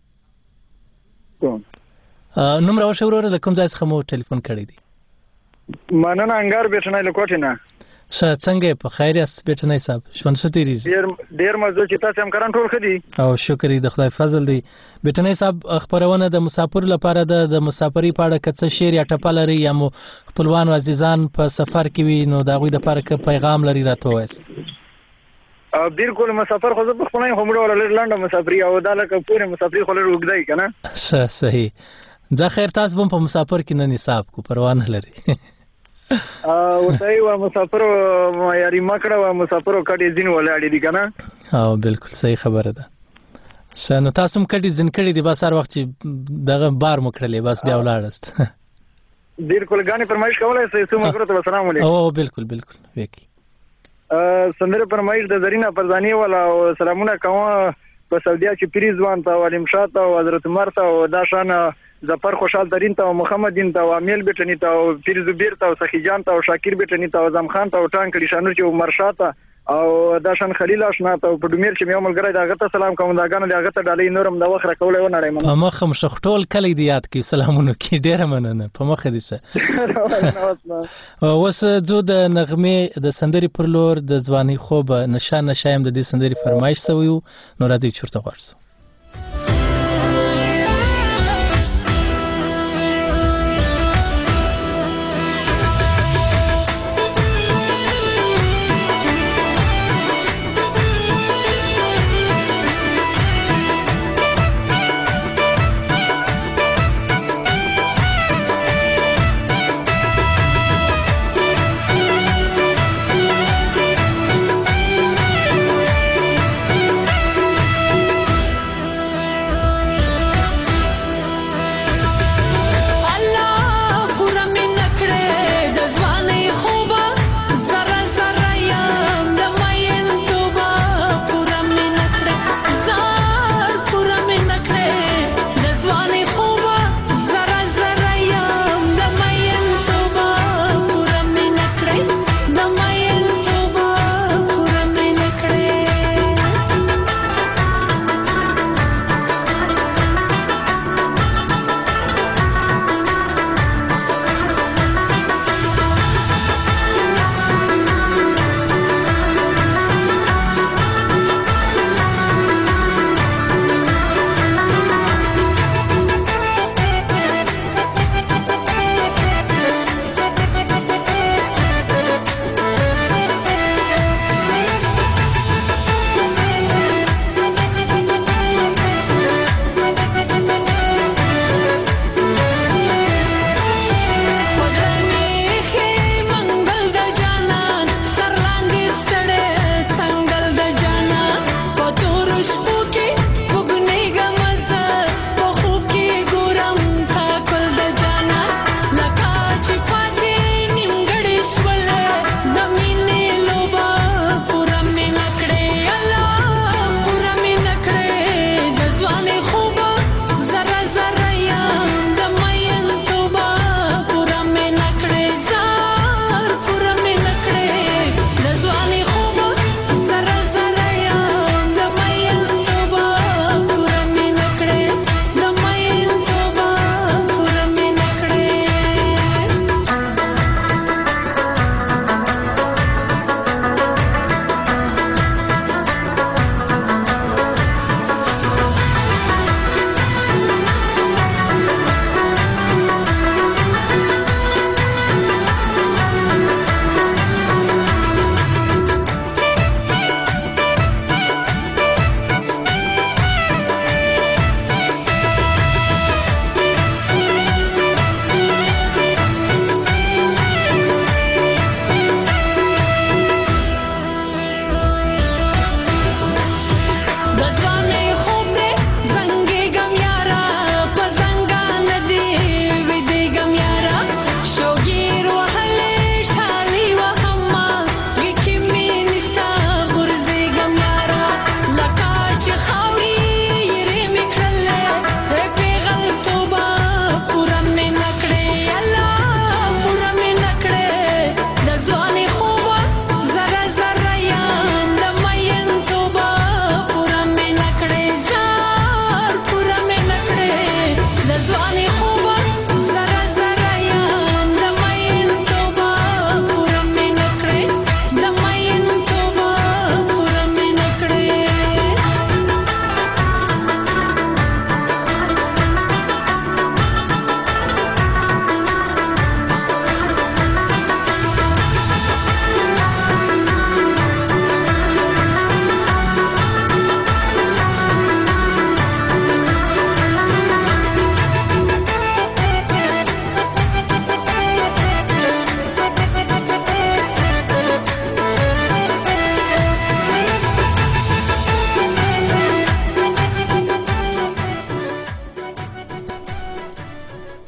نوم راوښه وروره له کوم ځای څخه مو ټلیفون کړی دی مننه انګار بیټنی له کوټې نه ښه څنګه په خیر یاست بیټنی صاحب ژوند ښه تېرېږي ډېر مزه چې تاسو هم کران ټول ښه دي او شکر د خدای فضل دی بیټنی صاحب خپرونه د مسافر لپاره د مسافرۍ په اړه که څه شعر یا ټپه لري یا مو خپلوان او عزیزان په سفر کې وي نو د هغوی دپاره که پیغام لري راته ووایست بالکل مسافر خو زه په خپله یم خو موږ ولا لږ لنډه مسافري او دا لکه پورې مسافري خو لږ اوږده وي که نه ښه صحیح ځه خیر تاسو به هم په مسافر کې نن حساب کو پروا نه لري ورته یې مسافرو معیاري مه کړه و مسافرو کډې ځینې ولاړې دي که نه او بالکل صحیح خبره ده ښه نو تاسو هم کډې ځین کړي دي بس هر وخت چې دغه بار مو کړلی بس بیا ولاړست بالکل ګانې فرمایش کولی شئ څو ملګرو ته سلام علیکم او بالکل وکړي سندرې فرمایش د زرینه فرزاني والا او سلامونه کوم په سعودیا چې پیری ځوان ته او علیم شاه ته او حضرت عمر ته او دا شان ظفر خوشحال ترین ته او محمد دین ته او امیل بیٹنی ته او پیر زبیر ته او سخی جان ته او شاکر بیٹنی ته او زم خان ته او ټانک کړي شانور چې عمر شاه ته او دا شان خلیل آشنا ته او په ډومیر چې مې ملګری دا غته سلام کوم دا غانه دا غته ډالې نورم دا وخره کولای و نړۍ په مخه مشخ ټول کلی دی یاد کی سلامونه کی ډیره مننه په مخه دي شه اوس زو د نغمه د سندري پر لور د ځواني خوب نشان نشایم د دې سندري فرمایش سویو نو راځي چورته ورسو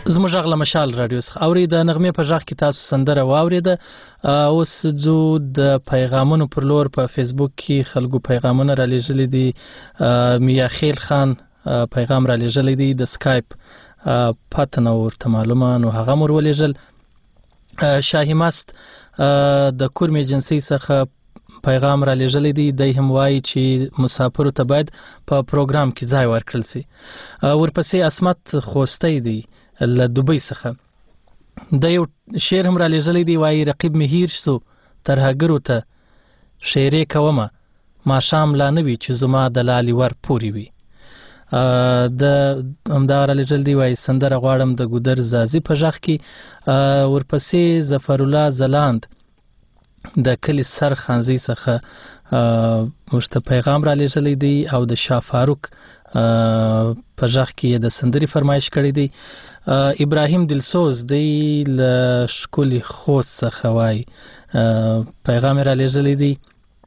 زموږ غږ له مشال رادیو څخه اوري. د نغمې په غږ کې تاسو سندره واورېده. اوس ځو د پیغامونو پر لور. په فیسبوک کې خلکو پیغامونه را لېږلي دي. میاخیل خان پیغام را لېږلی دی د سکایپ پته نه ورته معلومه، نو هغه مور ولېږل. شاهي مست د کورم ایجنسۍ څخه پیغام را لېږلی دی. دی هم وایي چې مسافرو ته باید په پروګرام کې ځای ورکړل سي. ورپسې اسمت خوستی دی له دوبۍ څخه. د یو شعر هم را لېږلی دی، وایي رقیب مې هیر شو ترهګرو ته شعرې کومه، ماښام لا نه وي چې زما د لالي ور پورې وي. د همدغه را لېږلی دی، وایي سندره غواړم د ګودر زازي په غږ کې. ورپسې ظفرالله ځلاند د کلي سر خانزۍ څخه موږ ته پیغام را لېږلی دی او د شاه فاروق په غږ کې د سندرې فرمایش کړی دی. ابراهیم دلسوز دی له ښکلي خوست څخه وایي پیغام را لېږلی دی،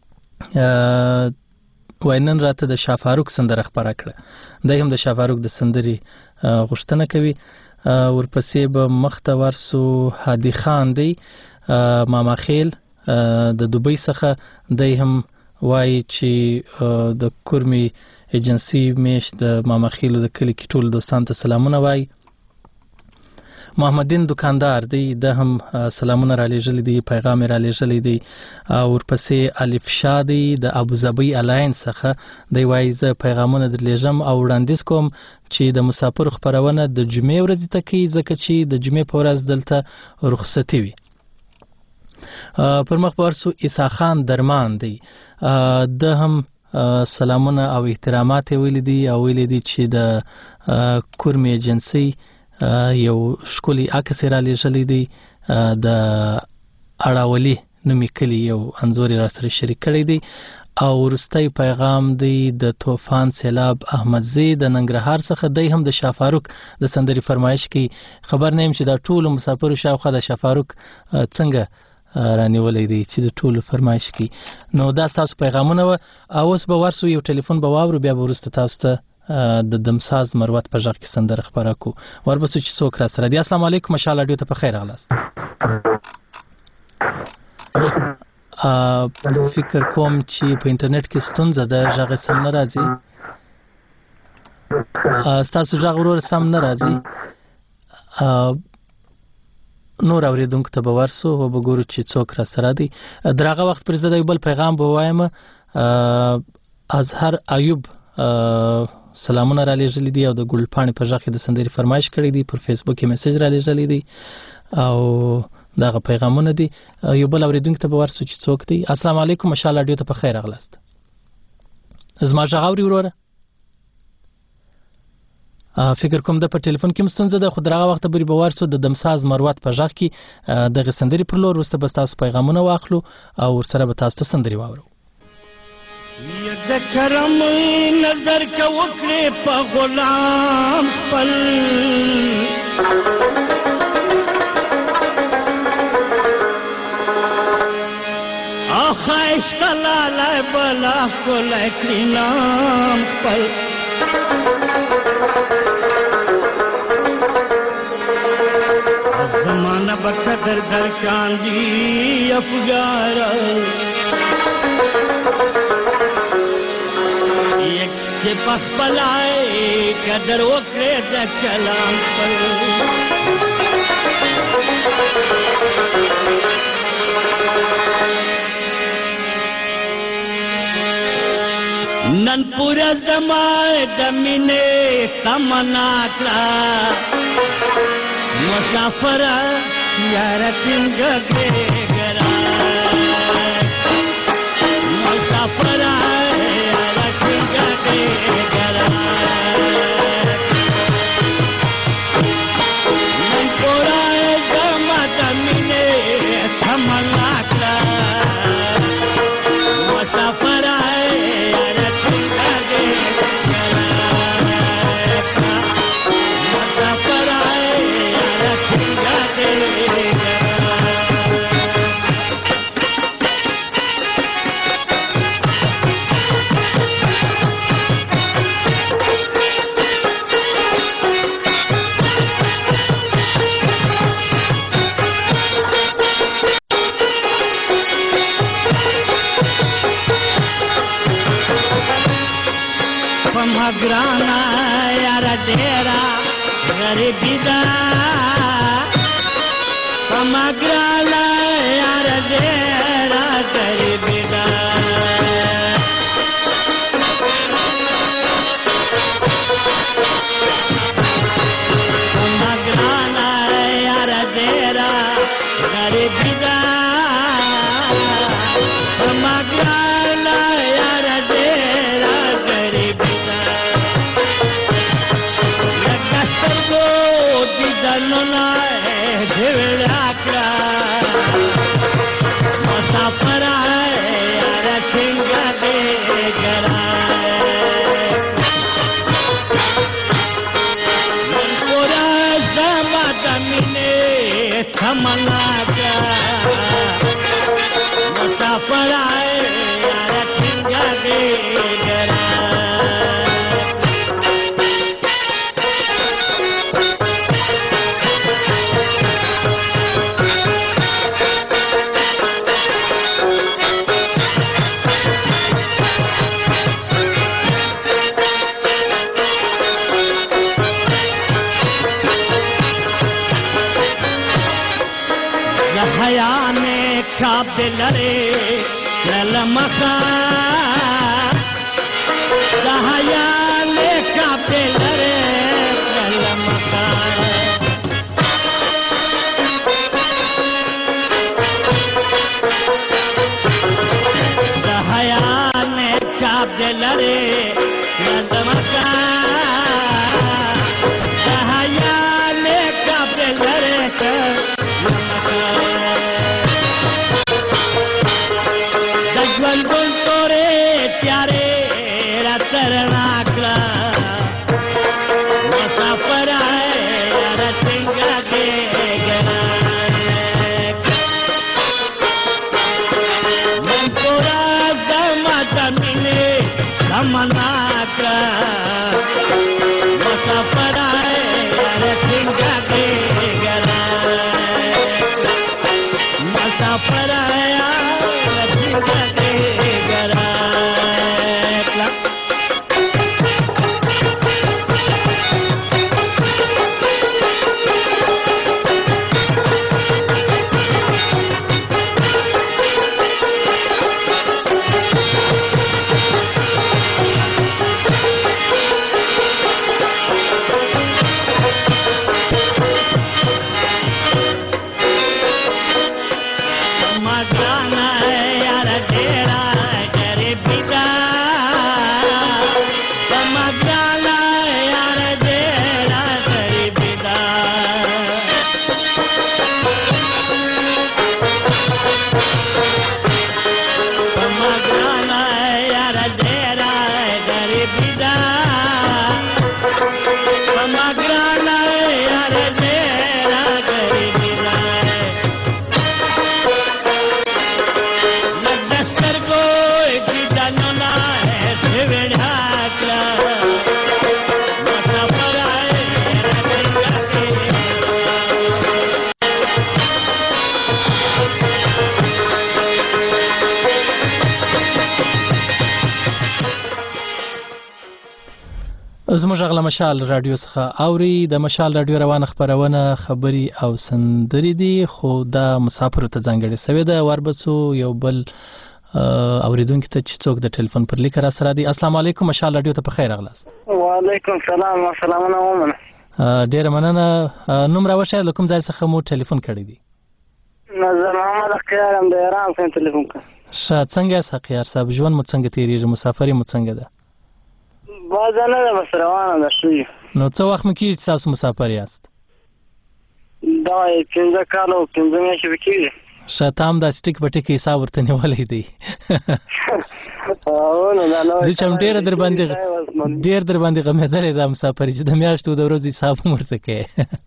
وایي نن راته د شاه فاروق سندره خپره کړه. دی هم د شاه فاروق د سندرې غوښتنه کوي. ورپسې به مخته ورسو. هادي خان دی ماما خیل د دوبۍ څخه. دی هم وایي چې د کورمي ایجنسي میش د ماما خیلو د کلي کې ټول دوستان ته سلامونه وایي. محمدین دکاندار دی، د هم سلامونه را لېږلی دی، پیغام را لېږلی دی. ورپسې الف شاه دی د ابوظبي الاینس څخه. دی وایي زه پیغامونه در لېږم او وړاندیز کوم چې د مسافرو خپرونه د جمعې ورځې ته کوي، ځکه چې د جمعې په ورځ دلته رخصتي وي. پر مخ ورسو. عیسی خان درمان دی، د هم سلامونه او احترامات ویلي دي او ویلي دي چې د کورمي ایجنسۍ یو ښکلی عکس را لېږلی دی. د اړاولي نومې کلي یو انځور را سره شریک کړی دی. او وروستی پیغام دی د طوفان سیلاب احمدزی د ننګرهار څخه. دی هم د شاه فاروق د سندرې فرمایش کوي. خبر نه یم چې دا ټولو مسافرو شاوخوا د شاه فاروق څنګه رانیولی دی چې د ټولو فرمایش کوي. نو دا ستاسو پیغامونه وه. اوس به ورسو یو ټلیفون به واورو، بیا به وروسته تاسو ته د دمساز مروت په غږ کې سندره خپره کړو. وربسو چې څوک را سره دی. السلام علیکم، مشال راډیو ته په خیر راغلاست. فکر کوم چې په انټرنیټ کې ستونزه ده، غږ سم نه راځي. ستاسو غږ ورور سم نه راځي. نور اوریدونکو ته به ورسو او به ګورو چې څوک را سره دی. در هغه وخت پرې زه د یو بل پیغام به ووایم. اظهر ایوب سلامونه را لېږلي دي او د ګلپاڼې په غږ کې د سندرې فرمایش کړی دی. پر فیسبوک کې میسج را لېږلی دی او دغه پیغامونه دي. یو بل اوریدونکو ته به ورسو چې څوک دی. السلام علیکم، مشال راډیو ته په خیر راغلاست. زما غږ اوري وروره؟ فکر کوم د په ټلیفون کې ستونزه ده، خو دغه وخت به ورسو د دمساز مروت په غږ کې دغه سندرې پر لور. وروسته به تاسو پیغامونه واخلو او ورسره به تاسو ته سندرې واورو. د کرم نظر کا وکړې په غلام خپل، خواهش تلالی بلا کلی کړي نام خپل. زمانه به قدر در کاندي افګاره، چې پخپلای قدر وکړې د کلام خپل. نن پورا زمای د مینې تمنا کړه، مسافر یار څنګه ګرا، مسافر یار څنګه ګرا. نن پورا زمای د مینې تمنا کړه، مسافر دیرا غریبی دا پمگرالا یار دیرا غریبی دا پمگرالا یار دیرا غریبی دا پمگرالا یار دیرا غریبی دا لگستر کو دیدنو نا دیوڑا کرا مسافر آئے یار سنگا دے گرائے من پورا زماد منے تھمنا کا مسافر آئے یار سنگا دے گرائے حیانے خواب دلرے للمخا حیانے خواب دلرے للمخا حیانے خواب دلرے للمخا حیانے خواب دلرے دجوال گل تورے پیارے رترنا کلا مسافر آئے رتنگا دے گرائے من پورا زماد ملے تمنا کلا مسافر آئے رتنگا دے گرائے مسافر آیا رتنگا دے گرائے مگرانا یار دیرا غریبی دا مگرانا یار دیرا غریبی دا مگرانا یار دیرا غریبی دا مگرانا یار دیرا غریبی دا لگستر کو دیدنو نا دیوڑا کرا مسافر آئے رتنگا دے زموږ غلا مشال رادیو څخه اوري د مشال رادیو روانه خبرونه خبري او سندري دي خو دا مسافر ته ځانګړي سوي ده وربسو یو بل اوریدونکو ته چې څوک د ټلیفون پر لیک را سره دي. السلام علیکم مشال رادیو ته په خیر راغلاست. وعلیکم السلام السلام علیکم. ډیر مننه. نوم راوښیه له کوم ځای څخه مو ټلیفون کړی دی؟ نظر محمد اختیار هم د ایران څخه ټلیفون کړ. ښه څنګه یاست اختیار صاحب؟ ژوند مو څنګه تیریږي؟ مسافري مو څنګه ده؟ بازه نه ده بس روانه ده شوي. نو څه وخت مو کېږي چې تاسو مسافر یاست؟ دا 15 کاله او 15 میاشتې به کېږي. ښه ته هم دا سټیک په ټکي حساب ورته نیولی دی. زه چې هم ډېر در باندې غمېدلی دا مسافري چې د میاشتو د ورځو حساب هم ورته کوې.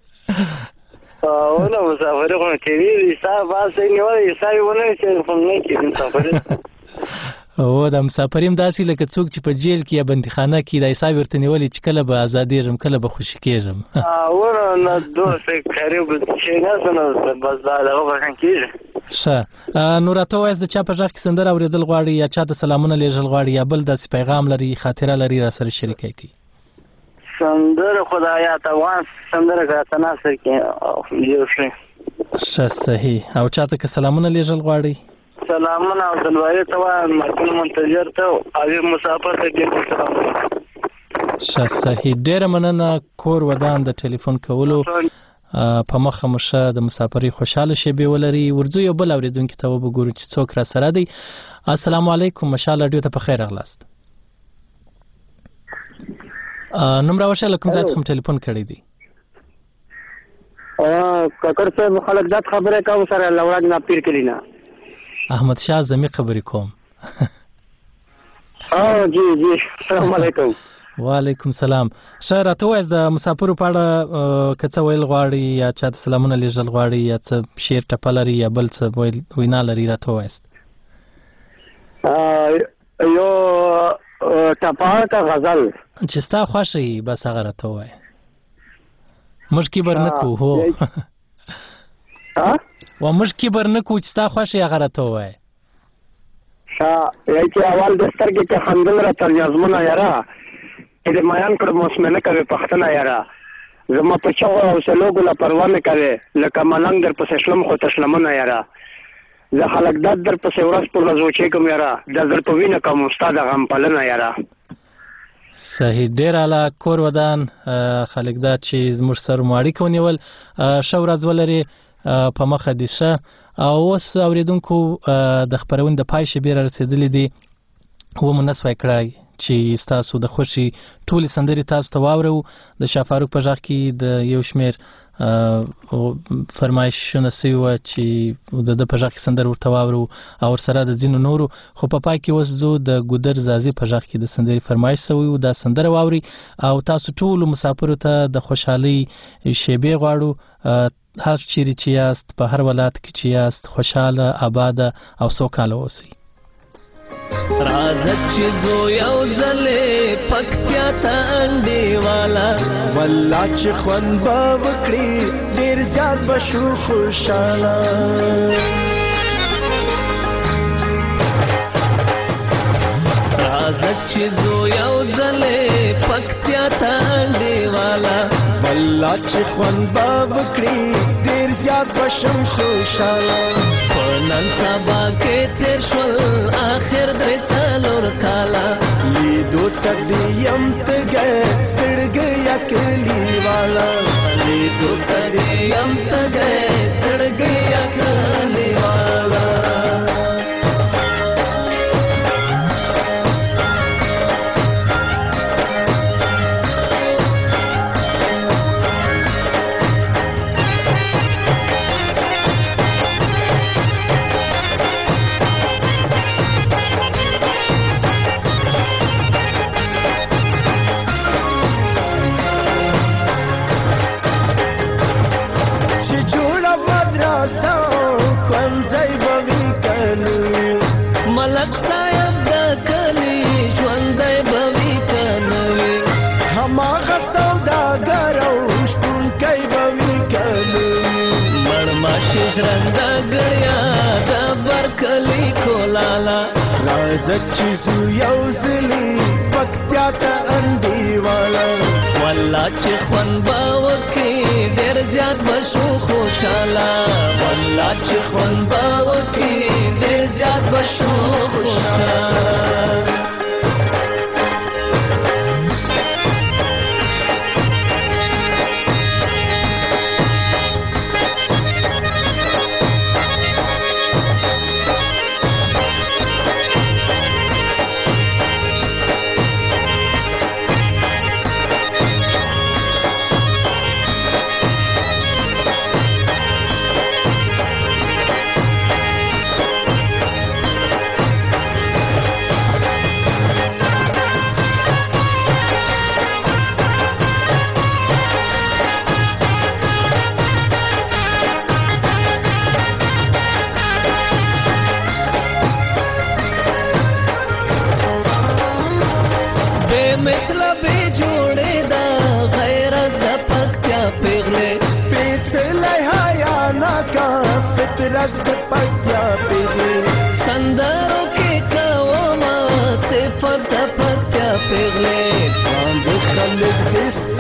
ونه مسافري خو نه تېرېږي حساب بعض ځای نیولی حساب یې ونه وي چې خو نه کېږي مسافري. او د مسافري هم داسې لکه څوک چې په جیل کې یا بندیخانه کې دا حساب ورته نیولی چې کله به ازادېږم کله به خوشي کېږم. ونه نه دوسې قریب شی نه څه نه بس دا دغه به ښه کېږي. ښه نو راته ووایاست د چا په غږ کې سندره اورېدل غواړي یا چا ته سلامونه لېږل غواړي یا بل داسې پیغام لري خاطره لري را سره شریکه کړي؟ سندره خدایا افغان سندره کا تناسب کې یو شي. ښه صحیح. او چاته که سلامونه لیږل غواړئ؟ سلامونه او دلواري ته وایم مکن منتظر ته او مسافر ته کې سلام. ښه صحیح. ډېره مننه کور ودان د ټلیفون کولو. په مخه مو ښه د مسافرۍ خوشحاله شېبې ولري. ورځو یو بل اورېدونکي ته وګورو چې څوک را سره دی. السلام علیکم، مشال راډیو ته په خیر راغلاست. نوم راوښیه له کوم ځای څخه ټلیفون کړی دی؟ ککر صاحب خلک ذات خبره کوم سره لوړګ نه پیر کړی نه. احمد شاه زمي خبرې کوم. جی السلام علیکم. وعلیکم سلام. ښه راته ووایاست د مسافرو په اړه که څه ویل غواړئ یا چاته سلامونه لیږل غواړئ یا څه شعر ټپه لري یا بل څه وینا لري راته ووایاست. یو ټپه که غزل چې ستا خوښه وي بس هغه راته ووایه. موږ کبر نه کوو. هو و موږ کبر نه کوو چې ستا خوښه هغه راته ووایه. ښه چې اول د سترګې کې خندل را تر نظمونه یاره چې د میان کړو موسمه نه کوي پښتنه یاره زما په چغو او سلوګو لا پروا نه کوي لکه ملنګ در پسې شلم خو تشلمونه یاره زه خلک داد در پسې ورځ په ورځ وچېږم یاره د زر په وینه کوم ستا د غم پالنه یاره. صحیح. ډېر اعلی. کور ودان خلک دا چې زموږ سره مو اړیکه ونیول. ښه ورځ ولرې په مخه دې ښه. او اوس اورېدونکو د خپرونې د پای شېبې را رسېدلې دي. ومو نه سوای کړی چې ستاسو د خوښې ټولې سندرې تاسو ته واورو. د شاه فاروق په غږ کې د یو شمېر فرمایشونه سوي وه چې د ده په غږ کې سندره ورته واورو او ورسره د ځینو نورو. خو په پای کې اوس زه د ګودر زازي په غږ کې د سندرې فرمایش سوی و. دا سندره واورئ او تاسو ټولو مسافرو ته د خوشحالۍ شېبې غواړو. هر چیرې چې یاست، په هر ولایت کې چې یاست، خوشحاله، آباده او سوکاله اوسئ. رازت چې زو یو ځلې پکتیا ته انډې والا والله چې خوند به وکړي ډېر زیات به شو خوشحاله. رازت چې زو یو ځلې پکتیا ته انډې والا والله چې خوند به وکړي ډېر زیات به شم خوشحاله. په نن سبا کې تېر شول آخر درې څلور کاله لیدو ته دې یم تږی زړګی یا کلیواله لیدو ته دې یم تږی زړګی یا کلیواله. ملک صاحب د کلی ژوندی به وي که نه وي هماغه سوداګر او شپونکی به وي که نه وي مړماشي ژرنده ګړیا د برکلي کولاله راځه چې ځو یو ځلي پکتیا ته انډیواله والله چې خوند به وکړي ډېر زیات به شو خوشحاله والله چې خوند به وکړي ډېر زیات به شو خوشحاله. This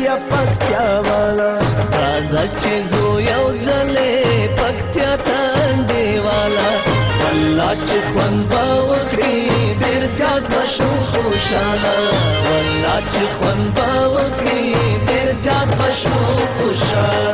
بیا پکتیا والا راځه چې زو یو ځلې پکتیا تندې والا والله چې خوند به وکړي ډېر زیات به شو خوشحاله والله چې خوند به وکړي ډېر زیات به شو خوشحاله